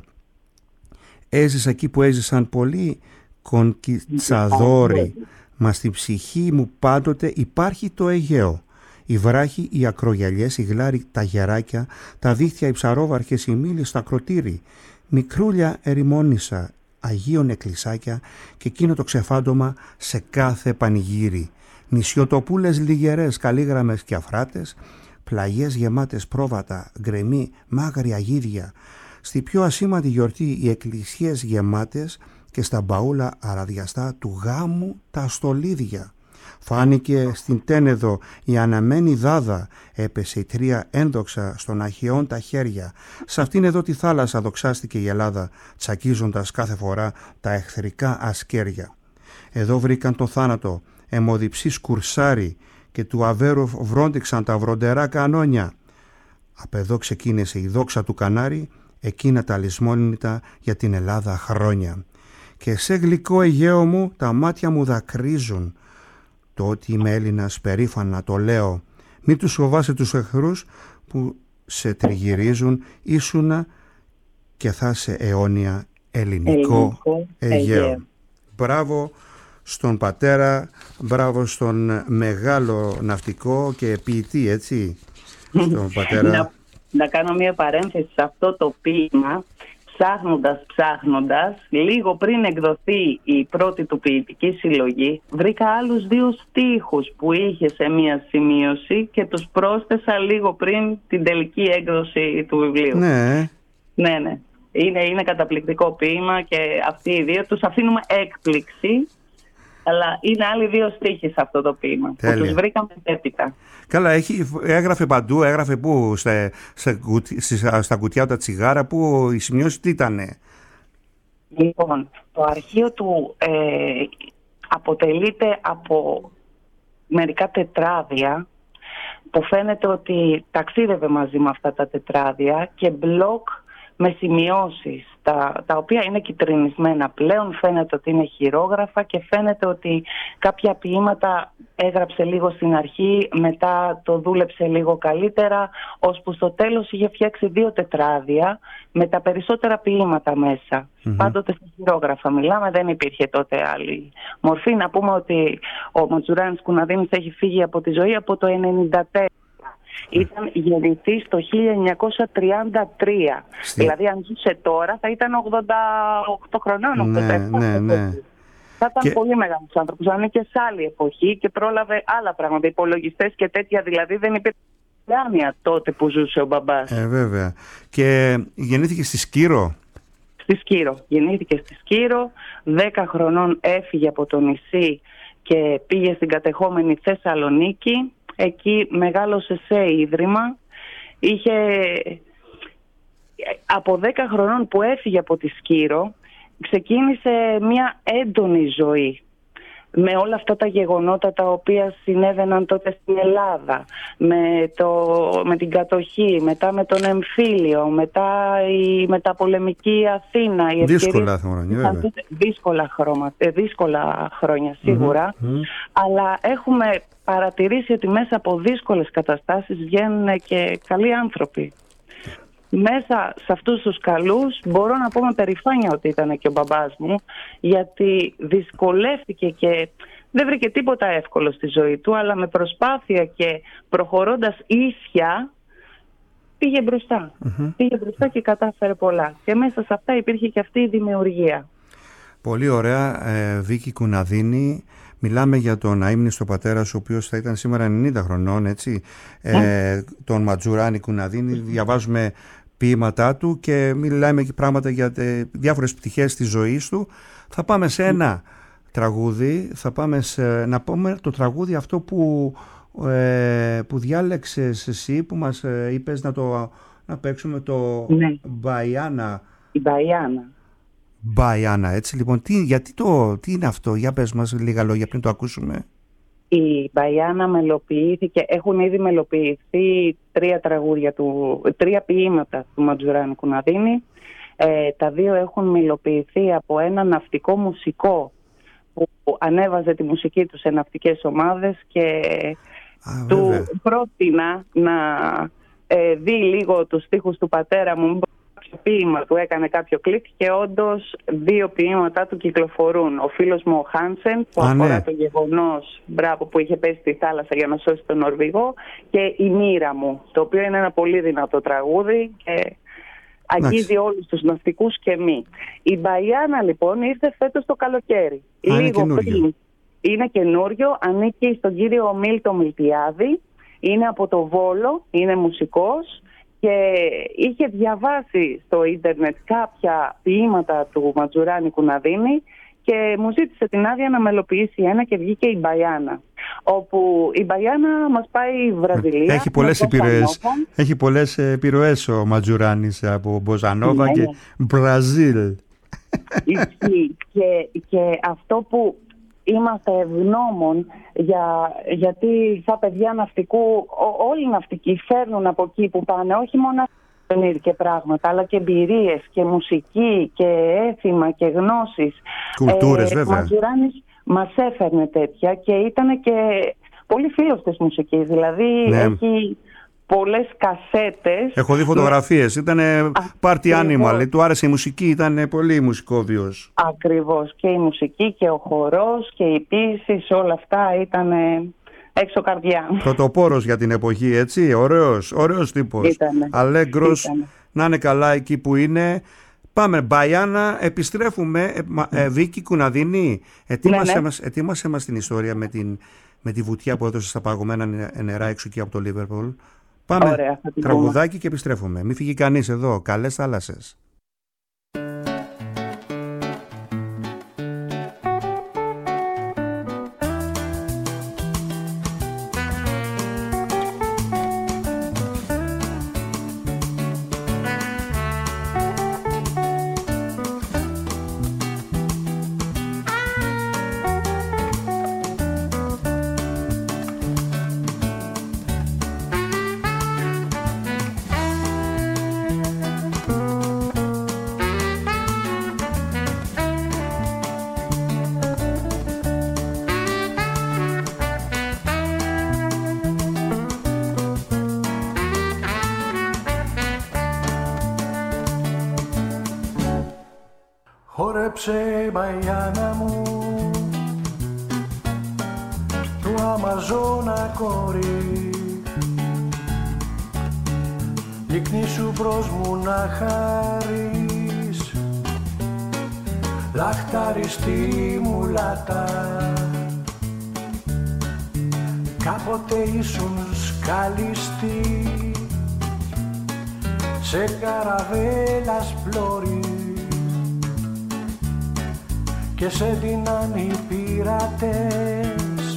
Έζησα εκεί που έζησαν πολλοί κονκιτσαδόροι, μα στη ψυχή μου πάντοτε υπάρχει το Αιγαίο. Οι βράχοι, οι ακρογιαλιές, οι γλάροι, τα γεράκια, τα δίχτυα, οι ψαρόβαρχες, οι μήλοι στα ακροτήρι. Μικρούλια ερημόνησα, αγίων εκκλησάκια και εκείνο το ξεφάντωμα σε κάθε πανηγύρι. Νησιοτοπούλες λιγερές, καλύγραμμες και αφράτες, πλαγιές γεμάτες πρόβατα, γκρεμί, μάγρια γίδια. Στη πιο ασήμαντη γιορτή οι εκκλησίες γεμάτες και στα μπαούλα αραδιαστά του γάμου τα στολίδια. Φάνηκε στην Τένεδο η αναμένη δάδα, έπεσε η τρία ένδοξα στον Αχαιόν τα χέρια. Σ' αυτήν εδώ τη θάλασσα δοξάστηκε η Ελλάδα, τσακίζοντας κάθε φορά τα εχθρικά ασκέρια. Εδώ βρήκαν το θάνατο, αιμοδιψής κουρσάρι, και του Αβέρου βρόντιξαν τα βροντερά κανόνια. Απ' εδώ ξεκίνησε η δόξα του Κανάρι, εκείνα τα λησμόνητα για την Ελλάδα χρόνια. Και σε γλυκό Αιγαίο μου τα μάτια μου δακρύζουν. Το ότι είμαι Έλληνας περήφανα το λέω. Μην τους φοβάσαι τους εχθρούς που σε τριγυρίζουν, ήσουνα και θα είσαι αιώνια ελληνικό Αιγαίο. Μπράβο στον πατέρα, μπράβο στον μεγάλο ναυτικό και ποιητή, έτσι, στον πατέρα. Να κάνω μια παρένθεση σε αυτό το ποίημα. Ψάχνοντας, λίγο πριν εκδοθεί η πρώτη του ποιητική συλλογή, βρήκα άλλους 2 στίχους που είχε σε μια σημείωση και τους πρόσθεσα λίγο πριν την τελική έκδοση του βιβλίου. Ναι. Είναι καταπληκτικό ποίημα και αυτοί οι 2 τους αφήνουμε έκπληξη, αλλά είναι άλλοι 2 στίχοι σε αυτό το ποίημα. Τέλεια. Που τους βρήκαμε έπειτα. Καλά, έγραφε παντού, έγραφε πού, στα κουτιά τα τσιγάρα, που οι σημειώσεις τι ήτανε? Λοιπόν, το αρχείο του αποτελείται από μερικά τετράδια που φαίνεται ότι ταξίδευε μαζί με αυτά τα τετράδια, και μπλοκ με σημειώσεις, τα οποία είναι κυτρινισμένα πλέον, φαίνεται ότι είναι χειρόγραφα και φαίνεται ότι κάποια ποίηματα έγραψε λίγο στην αρχή, μετά το δούλεψε λίγο καλύτερα, ώσπου στο τέλος είχε φτιάξει 2 τετράδια με τα περισσότερα ποίηματα μέσα. Πάντοτε σε χειρόγραφα μιλάμε, δεν υπήρχε τότε άλλη μορφή. Να πούμε ότι ο Ματζουράνης Κουναδίνης έχει φύγει από τη ζωή από το 1994. Ήταν γεννηθής το 1933. Δηλαδή αν ζούσε τώρα θα ήταν 88 χρονών. Ναι. Θα ήταν πολύ μεγάλος άνθρωπος. Αν είναι και σε άλλη εποχή και πρόλαβε άλλα πράγματα. Υπολογιστές και τέτοια δηλαδή δεν υπήρχε άνοια τότε που ζούσε ο μπαμπάς. Βέβαια. Και γεννήθηκε στη Σκύρο. Στη Σκύρο. Γεννήθηκε στη Σκύρο. 10 χρονών έφυγε από το νησί και πήγε στην κατεχόμενη Θεσσαλονίκη. Εκεί μεγάλωσε σε ίδρυμα. Από 10 χρονών που έφυγε από τη Σκύρο, ξεκίνησε μια έντονη ζωή με όλα αυτά τα γεγονότα τα οποία συνέβαιναν τότε στην Ελλάδα, με την κατοχή, μετά με τον εμφύλιο, μετά η μεταπολεμική Αθήνα. Δύσκολα χρόνια σίγουρα, αλλά έχουμε παρατηρήσει ότι μέσα από δύσκολες καταστάσεις βγαίνουν και καλοί άνθρωποι. Μέσα σε αυτούς τους καλούς μπορώ να πω με περηφάνεια ότι ήταν και ο μπαμπάς μου, γιατί δυσκολεύτηκε και δεν βρήκε τίποτα εύκολο στη ζωή του, αλλά με προσπάθεια και προχωρώντας ίσια πήγε μπροστά. Πήγε μπροστά και κατάφερε πολλά. Και μέσα σε αυτά υπήρχε και αυτή η δημιουργία. Πολύ ωραία, Βίκη Κουναδίνη. Μιλάμε για τον αείμνηστο πατέρα σου, ο οποίος θα ήταν σήμερα 90 χρονών, έτσι, τον Ματζουράνη Κουναδίνη. Διαβάζουμε ποίηματά του και μιλάμε και πράγματα για διάφορες πτυχές της ζωής του. Θα πάμε σε ένα τραγούδι, θα πάμε να πούμε το τραγούδι αυτό που διάλεξες εσύ, που μας είπες να παίξουμε το Μπαϊάνα. Η Μπαϊάνα. Μπαϊάνα, έτσι λοιπόν. Τι είναι αυτό, για πες μας λίγα λόγια πριν το ακούσουμε. Η Μπαϊάνα μελοποιήθηκε, έχουν ήδη μελοποιηθεί 3 ποίηματα του Ματζουράνη Κουναδίνη. Τα 2 έχουν μελοποιηθεί από ένα ναυτικό μουσικό που ανέβαζε τη μουσική του σε ναυτικές ομάδες και του πρότεινα να δει λίγο τους στίχους του πατέρα μου. Ποίημα του έκανε κάποιο κλικ και όντως 2 ποίηματά του κυκλοφορούν. Ο φίλος μου ο Χάνσεν που αφορά το γεγονός που είχε πέσει στη θάλασσα για να σώσει τον Νορβηγό, και η μοίρα μου, το οποίο είναι ένα πολύ δυνατό τραγούδι και αγγίζει όλους τους ναυτικούς και μη. Η Μπαϊάνα λοιπόν ήρθε φέτος το καλοκαίρι. Λίγο πριν. Είναι καινούριο, ανήκει στον κύριο Μίλτο Μιλτιάδη, είναι από το Βόλο, είναι μουσικός. Και είχε διαβάσει στο ίντερνετ κάποια ποίηματα του Ματζουράνη Κουναδίνη και μου ζήτησε την άδεια να μελοποιήσει ένα και βγήκε η Μπαϊάνα. Όπου η Μπαϊάνα μας πάει Βραζιλία. Έχει πολλές επιρροές ο Ματζουράνης από Μποζανόβα και Μπραζίλ. Και αυτό που είμαστε ευγνώμων γιατί τα παιδιά ναυτικού, όλοι οι ναυτικοί φέρνουν από εκεί που πάνε, όχι μόνο και πράγματα, αλλά και εμπειρίες και μουσική και έθιμα και γνώσεις. Κουλτούρες βέβαια. Ο Ματζουράνης μας έφερνε τέτοια και ήταν και πολύ φίλος της μουσικής, δηλαδή έχει πολλές κασέτες. Έχω δει φωτογραφίες, ήταν party animal, του άρεσε η μουσική, ήταν πολύ μουσικόβιος. Ακριβώς, και η μουσική και ο χορός και η ποίηση, όλα αυτά ήταν έξω καρδιά. Πρωτοπόρος για την εποχή, έτσι, ωραίος τύπος. Αλέγκρος, να είναι καλά εκεί που είναι. Πάμε, Μπαϊάνα, επιστρέφουμε. Βίκη Κουναδίνη, ετοίμασέ μας την ιστορία με τη βουτιά που έδωσε στα παγωμένα νερά έξω εκεί από το Λίβερπουλ. Πάμε, ωραία, τραγουδάκι και επιστρέφουμε. Μην φύγει κανείς εδώ. Καλές θάλασσες. Χόρεψε Μπαϊάνα μου του Αμαζόνα κορί, λυκνή σου προς μου να χαρείς, λαχταριστή μουλάτα. Κάποτε ήσουν σκαλιστή σε καραβέλα σπλώρη και σε δίναν οι πειρατές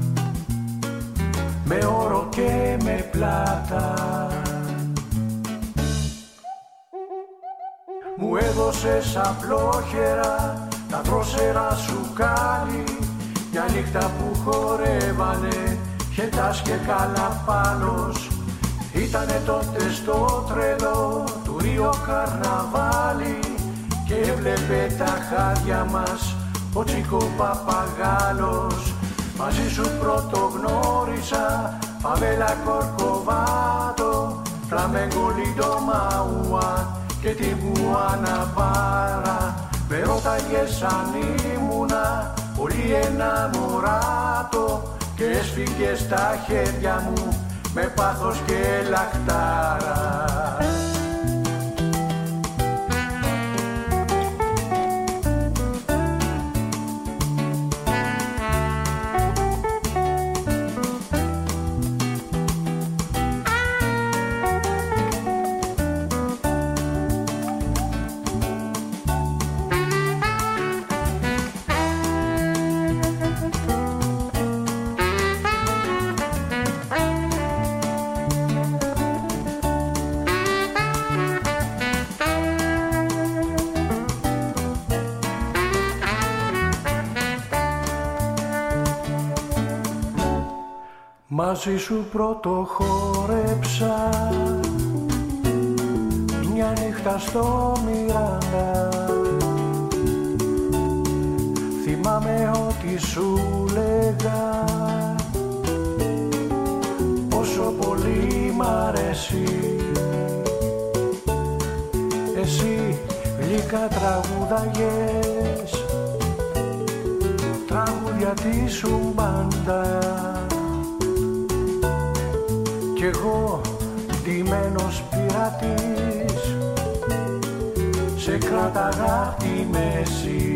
με όρο και με πλάτα. Μου έδωσες απλόχερα τα δρόσερα σου κάλλη, μια νύχτα που χορεύανε χετάς και καλαπάνος. Ήτανε τότε στο τρελό του Ρίο καρναβάλι και έβλεπε τα χάδια μας ο Τσίκο Παπαγάλος. Μαζί σου πρωτογνώρισα φαβέλα Κορκοβάτο, φλαμέγκο Λίντο Μαούα και την Γουαναβάρα. Με ρώταγες αν ήμουνα πολύ εναμοράτο και έσφυγες στα χέρια μου με πάθος και λαχτάρα. Μαζί σου πρώτο χόρεψα μια νύχτα στο Μιράντα. Θυμάμαι ότι σου λέγα πόσο πολύ μ' αρέσει. Εσύ γλυκά τραγούδαγες τραγούδια της σου μπάντα κι εγώ ντυμένος πειρατής σε κράταγα τη μέση.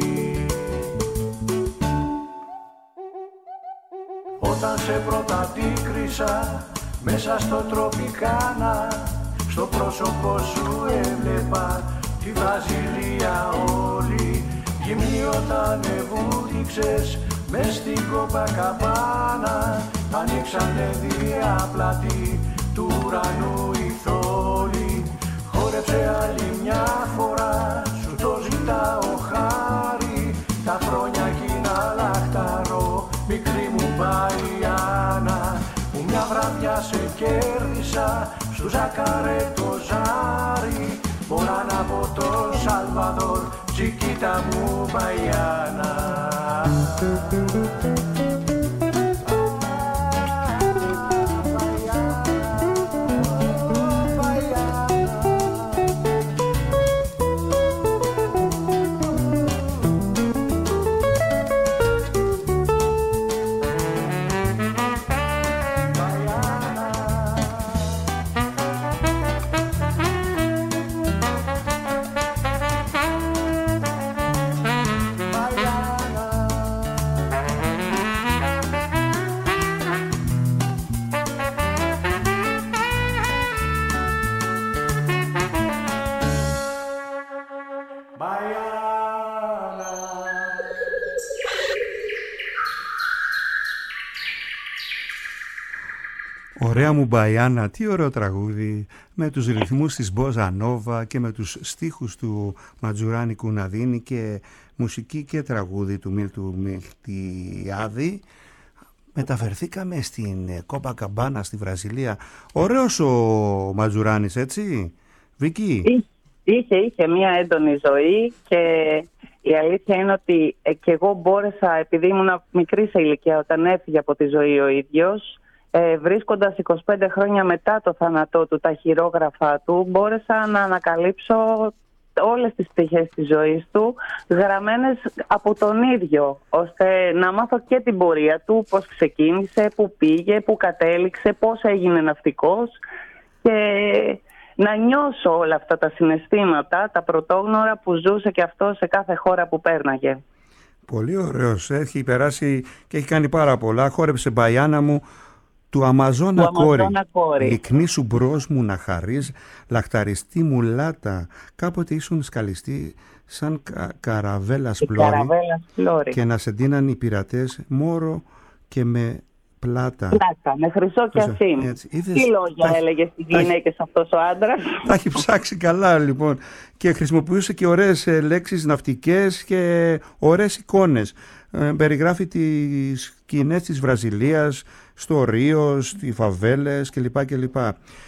Όταν σε πρώτα αντίκρισα μέσα στο τροπικάνα, στο πρόσωπο σου έβλεπα τη Βραζιλία όλη. Γυμνή όταν βούτυξες μες στην Κοπακαμπάνα, ανοίξανε διάπλατη του ουρανού η θόλη. Χόρεψε άλλη μια φορά, σου το ζητάω χάρη, τα χρόνια εκείνα λαχταρώ, μικρή μου Μπαϊάννα, που μια βραδιά σε κέρδισα στου Ζακαρέ το ζάρι. Μπορώ να πω το Σαλβαδόρ, τσικίτα μου Μπαϊάννα. Ωραία μου Μπαϊάννα, τι ωραίο τραγούδι, με τους ρυθμούς της Μπόζα Νόβα και με τους στίχους του Ματζουράνη Κουναδίνη και μουσική και τραγούδι του Μίλτου Μιλτιάδη. Μεταφερθήκαμε στην Κοπακαμπάνα στη Βραζιλία. Ωραίος ο Ματζουράνης, έτσι, Βίκη? Είχε μια έντονη ζωή και η αλήθεια είναι ότι και εγώ μπόρεσα, επειδή ήμουν μικρή σε ηλικία όταν έφυγε από τη ζωή ο ίδιος, βρίσκοντας 25 χρόνια μετά το θάνατό του τα χειρόγραφά του, μπόρεσα να ανακαλύψω όλες τις πτυχές της ζωής του γραμμένες από τον ίδιο, ώστε να μάθω και την πορεία του, πώς ξεκίνησε, πού πήγε, πού κατέληξε, πώς έγινε ναυτικός και να νιώσω όλα αυτά τα συναισθήματα, τα πρωτόγνωρα που ζούσε και αυτό σε κάθε χώρα που πέρναγε. Πολύ ωραίος, έχει περάσει και έχει κάνει πάρα πολλά. Χόρεψε Μπαϊάνα μου του Αμαζόνα κόρη. Λυκνή σου μπρος μου να χαρείς, λαχταριστή μου λάτα. Κάποτε ήσουν σκαλιστή σαν καραβέλας πλώρη και να σε ντύναν οι πειρατές μόρο και με πλάτα. Με χρυσό και ασήμ. Τι λόγια έλεγε στις γυναίκες αυτός ο άντρας. Τα έχει ψάξει καλά λοιπόν και χρησιμοποιούσε και ωραίες λέξεις ναυτικές και ωραίες εικόνες. Περιγράφει τις σκηνές της Βραζιλίας, στο Ρίο, στις φαβέλες κλπ.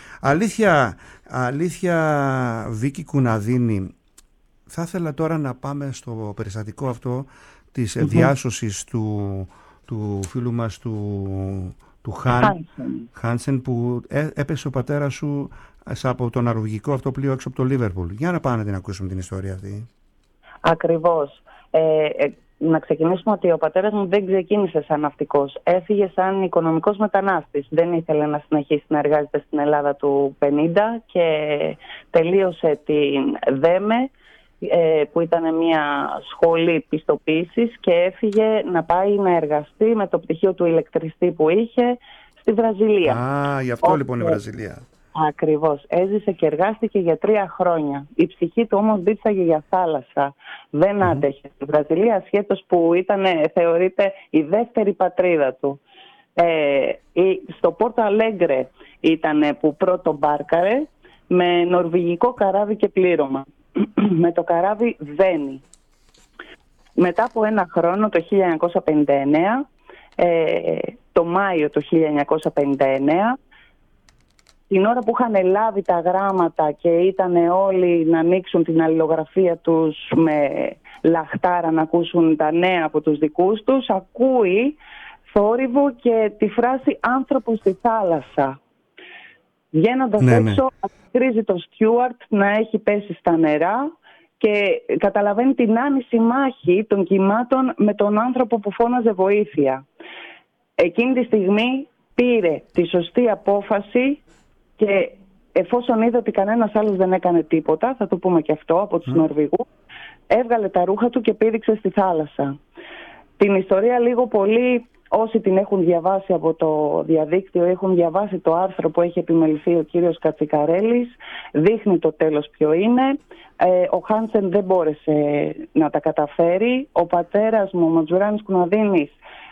Αλήθεια Βίκη Κουναδίνη, θα ήθελα τώρα να πάμε στο περιστατικό αυτό της διάσωσης του φίλου μας του Χάνσεν, που έπεσε ο πατέρας σου από το ναυαγικό αυτό πλοίο έξω από το Λίβερπουλ. Για να πάμε να την ακούσουμε την ιστορία αυτή. Ακριβώς. Να ξεκινήσουμε ότι ο πατέρας μου δεν ξεκίνησε σαν ναυτικός. Έφυγε σαν οικονομικός μετανάστης. Δεν ήθελε να συνεχίσει να εργάζεται στην Ελλάδα του 50 και τελείωσε την ΔΕΜΕ, που ήταν μια σχολή πιστοποίησης, και έφυγε να πάει να εργαστεί με το πτυχίο του ηλεκτριστή που είχε στη Βραζιλία. Γι' αυτό λοιπόν η Βραζιλία. Ακριβώς. Έζησε και εργάστηκε για 3 χρόνια. Η ψυχή του όμως δίψαγε για θάλασσα. Δεν άντεχε στη Βραζιλία, ασχέτως που θεωρείται η δεύτερη πατρίδα του. Στο Πόρτο Αλέγκρε ήταν που πρώτο μπάρκαρε με νορβηγικό καράβι και πλήρωμα. Με το καράβι Βένι. Μετά από 1 χρόνο, το 1959, το Μάιο του 1959, την ώρα που είχαν λάβει τα γράμματα και ήταν όλοι να ανοίξουν την αλληλογραφία τους με λαχτάρα να ακούσουν τα νέα από τους δικούς τους, ακούει θόρυβο και τη φράση «άνθρωπος στη θάλασσα». Βγαίνοντας έξω, κρίζει τον Στιούαρτ να έχει πέσει στα νερά και καταλαβαίνει την άνηση μάχη των κυμάτων με τον άνθρωπο που φώναζε βοήθεια. Εκείνη τη στιγμή πήρε τη σωστή απόφαση και εφόσον είδε ότι κανένας άλλος δεν έκανε τίποτα, θα το πούμε και αυτό από τους Νορβηγούς, έβγαλε τα ρούχα του και πήδηξε στη θάλασσα. Την ιστορία λίγο πολύ, όσοι την έχουν διαβάσει από το διαδίκτυο, έχουν διαβάσει το άρθρο που έχει επιμεληθεί ο κύριος Κατσικαρέλης, δείχνει το τέλος ποιο είναι. Ο Χάνσεν δεν μπόρεσε να τα καταφέρει. Ο πατέρας μου, ο Ματζουράνης Κουναδίνης,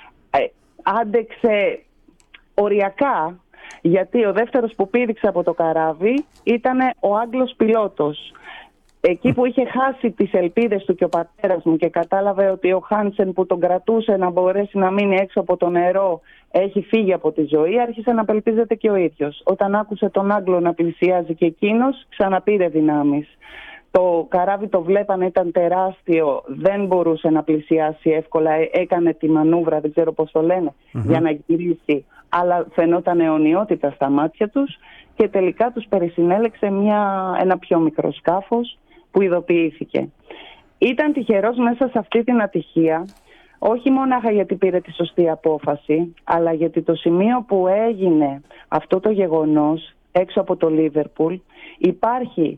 άντεξε οριακά, γιατί ο δεύτερος που πήδηξε από το καράβι ήταν ο Άγγλος πιλότος. Εκεί που είχε χάσει τις ελπίδες του και ο πατέρας μου και κατάλαβε ότι ο Χάνσεν που τον κρατούσε να μπορέσει να μείνει έξω από το νερό έχει φύγει από τη ζωή, άρχισε να απελπίζεται και ο ίδιος. Όταν άκουσε τον Άγγλο να πλησιάζει και εκείνος, ξαναπήρε δυνάμεις. Το καράβι το βλέπανε, ήταν τεράστιο, δεν μπορούσε να πλησιάσει εύκολα, έκανε τη μανούβρα, δεν ξέρω πώς το λένε, για να γυρίσει, αλλά φαινόταν αιωνιότητα στα μάτια τους και τελικά τους περισυνέλεξε ένα πιο μικρό σκάφος που ειδοποιήθηκε. Ήταν τυχερός μέσα σε αυτή την ατυχία, όχι μονάχα γιατί πήρε τη σωστή απόφαση, αλλά γιατί το σημείο που έγινε αυτό το γεγονός έξω από το Λίβερπουλ υπάρχει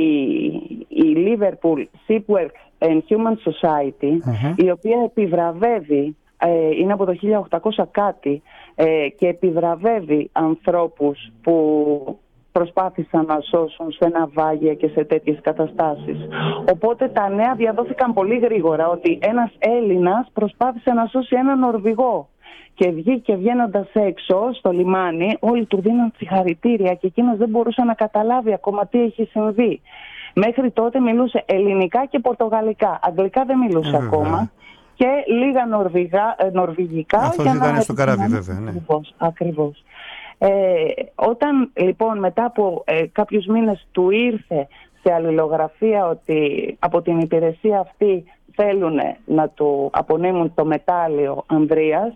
η Liverpool Shipworks and Human Society, η οποία επιβραβεύει, είναι από το 1800 κάτι, και επιβραβεύει ανθρώπους που προσπάθησαν να σώσουν σε ναυάγια και σε τέτοιες καταστάσεις. Οπότε τα νέα διαδόθηκαν πολύ γρήγορα ότι ένας Έλληνας προσπάθησε να σώσει έναν Νορβηγό και βγήκε βγαίνοντας έξω στο λιμάνι, όλοι του δίναν συγχαρητήρια και εκείνος δεν μπορούσε να καταλάβει ακόμα τι έχει συμβεί. Μέχρι τότε μιλούσε ελληνικά και πορτογαλικά, αγγλικά δεν μιλούσε ακόμα και λίγα νορβηγικά. Αυτό ήταν στο καράβι βέβαια. Ναι. Ακριβώς. Όταν λοιπόν μετά από κάποιους μήνες του ήρθε σε αλληλογραφία ότι από την υπηρεσία αυτή θέλουν να του απονέμουν το μετάλλιο Ανδρείας,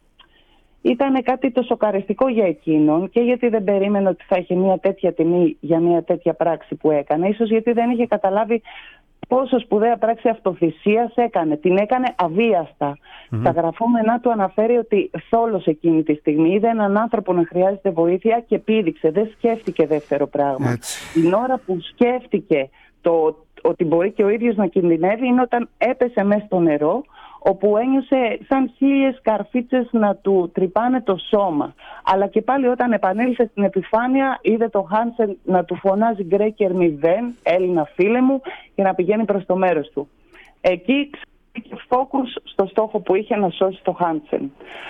ήταν κάτι το σοκαριστικό για εκείνον και γιατί δεν περίμενε ότι θα είχε μια τέτοια τιμή για μια τέτοια πράξη που έκανε, ίσως γιατί δεν είχε καταλάβει πόσο σπουδαία πράξη αυτοθυσίας έκανε. Την έκανε αβίαστα. Στα γραφόμενά του αναφέρει ότι θόλος εκείνη τη στιγμή είδε έναν άνθρωπο να χρειάζεται βοήθεια και πήδηξε. Δεν σκέφτηκε δεύτερο πράγμα. Έτσι. Την ώρα που σκέφτηκε ότι μπορεί και ο ίδιος να κινδυνεύει είναι όταν έπεσε μέσα στο νερό, όπου ένιωσε σαν 1000 καρφίτσες να του τρυπάνε το σώμα. Αλλά και πάλι όταν επανήλθε στην επιφάνεια είδε το Χάνσεν να του φωνάζει «Γκρέκερ 0, Έλληνα φίλε μου», και να πηγαίνει προς το μέρος του. Εκεί ξέφυγε φόκους στο στόχο που είχε να σώσει το Χάνσεν.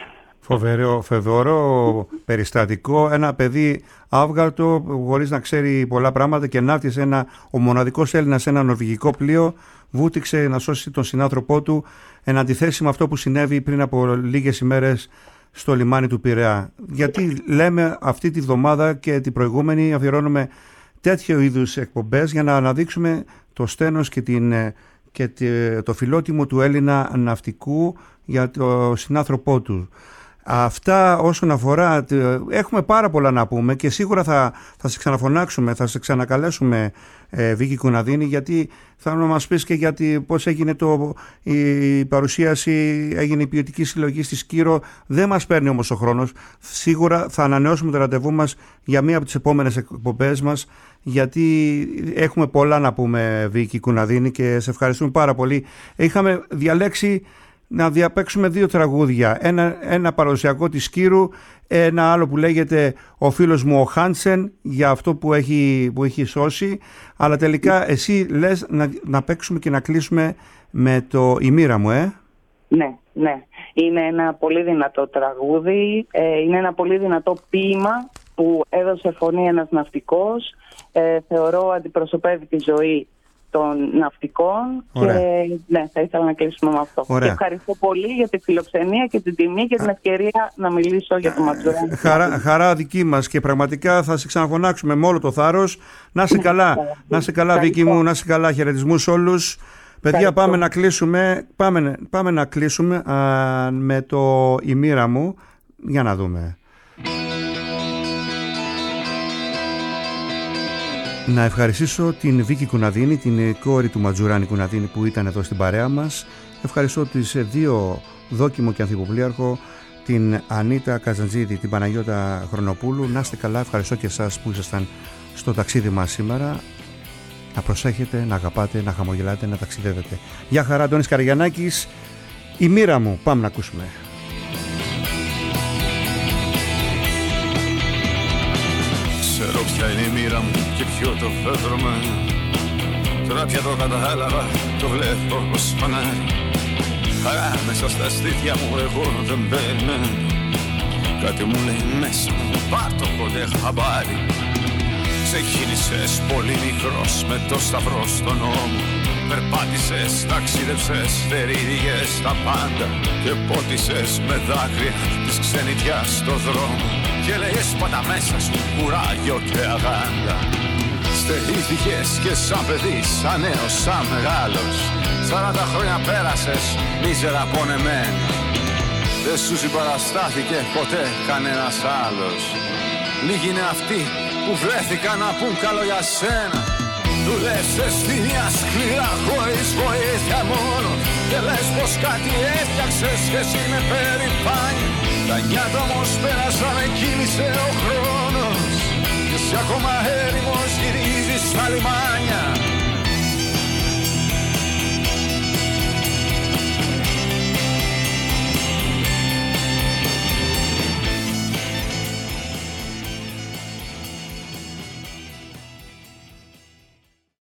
Φοβερό περιστατικό. Ένα παιδί άβγαρτο, χωρίς να ξέρει πολλά πράγματα, και ναύτης, ο μοναδικός Έλληνας σε ένα νορβηγικό πλοίο, βούτυξε να σώσει τον συνάνθρωπό του, εν αντιθέσει με αυτό που συνέβη πριν από λίγες ημέρες στο λιμάνι του Πειραιά. Γιατί λέμε αυτή τη βδομάδα και την προηγούμενη αφιερώνουμε τέτοιο είδους εκπομπές για να αναδείξουμε το στένος και το φιλότιμο του Έλληνα ναυτικού για το συνάνθρωπό του. Αυτά όσον αφορά, έχουμε πάρα πολλά να πούμε και σίγουρα θα σε ξαναφωνάξουμε, θα σε ξανακαλέσουμε, Βίκη Κουναδίνη, γιατί θα μας πεις και γιατί πώς έγινε η παρουσίαση, έγινε η ποιοτική συλλογή στη Σκύρο. Δεν μας παίρνει όμως ο χρόνος. Σίγουρα θα ανανεώσουμε το ραντεβού μας για μία από τις επόμενες εκπομπές μας, γιατί έχουμε πολλά να πούμε, Βίκη Κουναδίνη, και σε ευχαριστούμε πάρα πολύ. Είχαμε διαλέξει να διαπαίξουμε 2 τραγούδια, ένα παραδοσιακό της Σκύρου, ένα άλλο που λέγεται «Ο φίλος μου ο Χάνσεν», για αυτό που έχει σώσει, αλλά τελικά εσύ λες να παίξουμε και να κλείσουμε με το «Η μοίρα μου». Ναι. Είναι ένα πολύ δυνατό τραγούδι, είναι ένα πολύ δυνατό ποίημα που έδωσε φωνή ένας ναυτικός. Θεωρώ αντιπροσωπεύει τη ζωή των ναυτικών. Ωραία. Και ναι, θα ήθελα να κλείσουμε με αυτό. Ωραία. Και ευχαριστώ πολύ για τη φιλοξενία και την τιμή και την ευκαιρία να μιλήσω για το Ματζουράνι. Χαρά δική μας, και πραγματικά θα σε ξαναφωνάξουμε με όλο το θάρρος. Να είσαι καλά, να είσαι καλά, Βίκη μου, να είσαι καλά. Χαιρετισμούς όλους. Παιδιά, πάμε να κλείσουμε με το «Η μοίρα μου», για να δούμε. Να ευχαριστήσω την Βίκη Κουναδίνη, την κόρη του Ματζουράνι Κουναδίνη, που ήταν εδώ στην παρέα μας. Ευχαριστώ τις 2 δόκιμο και ανθιποπλήρχο, την Ανίτα Καζαντζίδη, την Παναγιώτα Χρονοπούλου. Να είστε καλά, ευχαριστώ και εσάς που ήσασταν στο ταξίδι μας σήμερα. Να προσέχετε, να αγαπάτε, να χαμογελάτε, να ταξιδεύετε. Γεια χαρά, Αντώνης Καραγιαννάκης, «Η μοίρα μου». Πάμε να ακούσουμε. Ξέρω ποια είναι η μοίρα μου και ποιο το φεύγομαι. Τώρα πια το κατάλαβα, το βλέπω ως φανάρι. Χαρά μέσα στα στήθια μου εγώ δεν περιμένω. Κάτι μου λέει μέσα μου, πάρ' το ποτέ χαμπάρι. Ξεκίνησες πολύ μικρός με το σταυρό στον ώμο. Περπάτησες, ταξίδεψες, θερίδιγες τα πάντα. Και πότισες με δάκρυα της ξενιτιάς στο δρόμο. Και λέγες πάντα μέσα σου κουράγιο και αγάντα. Στερήθηκες και σαν παιδί, σαν νέος, σαν μεγάλος. 40 χρόνια πέρασες, μίζερα πονεμένο. Δεν σου συμπαραστάθηκε ποτέ κανένας άλλος. Λίγοι είναι αυτοί που βρέθηκαν να πουν καλό για σένα. Του λες ευθύνια σκληρά χωρίς βοήθεια μόνο. Και λες πως κάτι έφτιαξες και εσύ με περηφάνεια. Τα νιάτα όμως πέρασανε, κύλησε ο χρόνος. Και εσύ ακόμα έρημος γυρίζεις στα λιμάνια.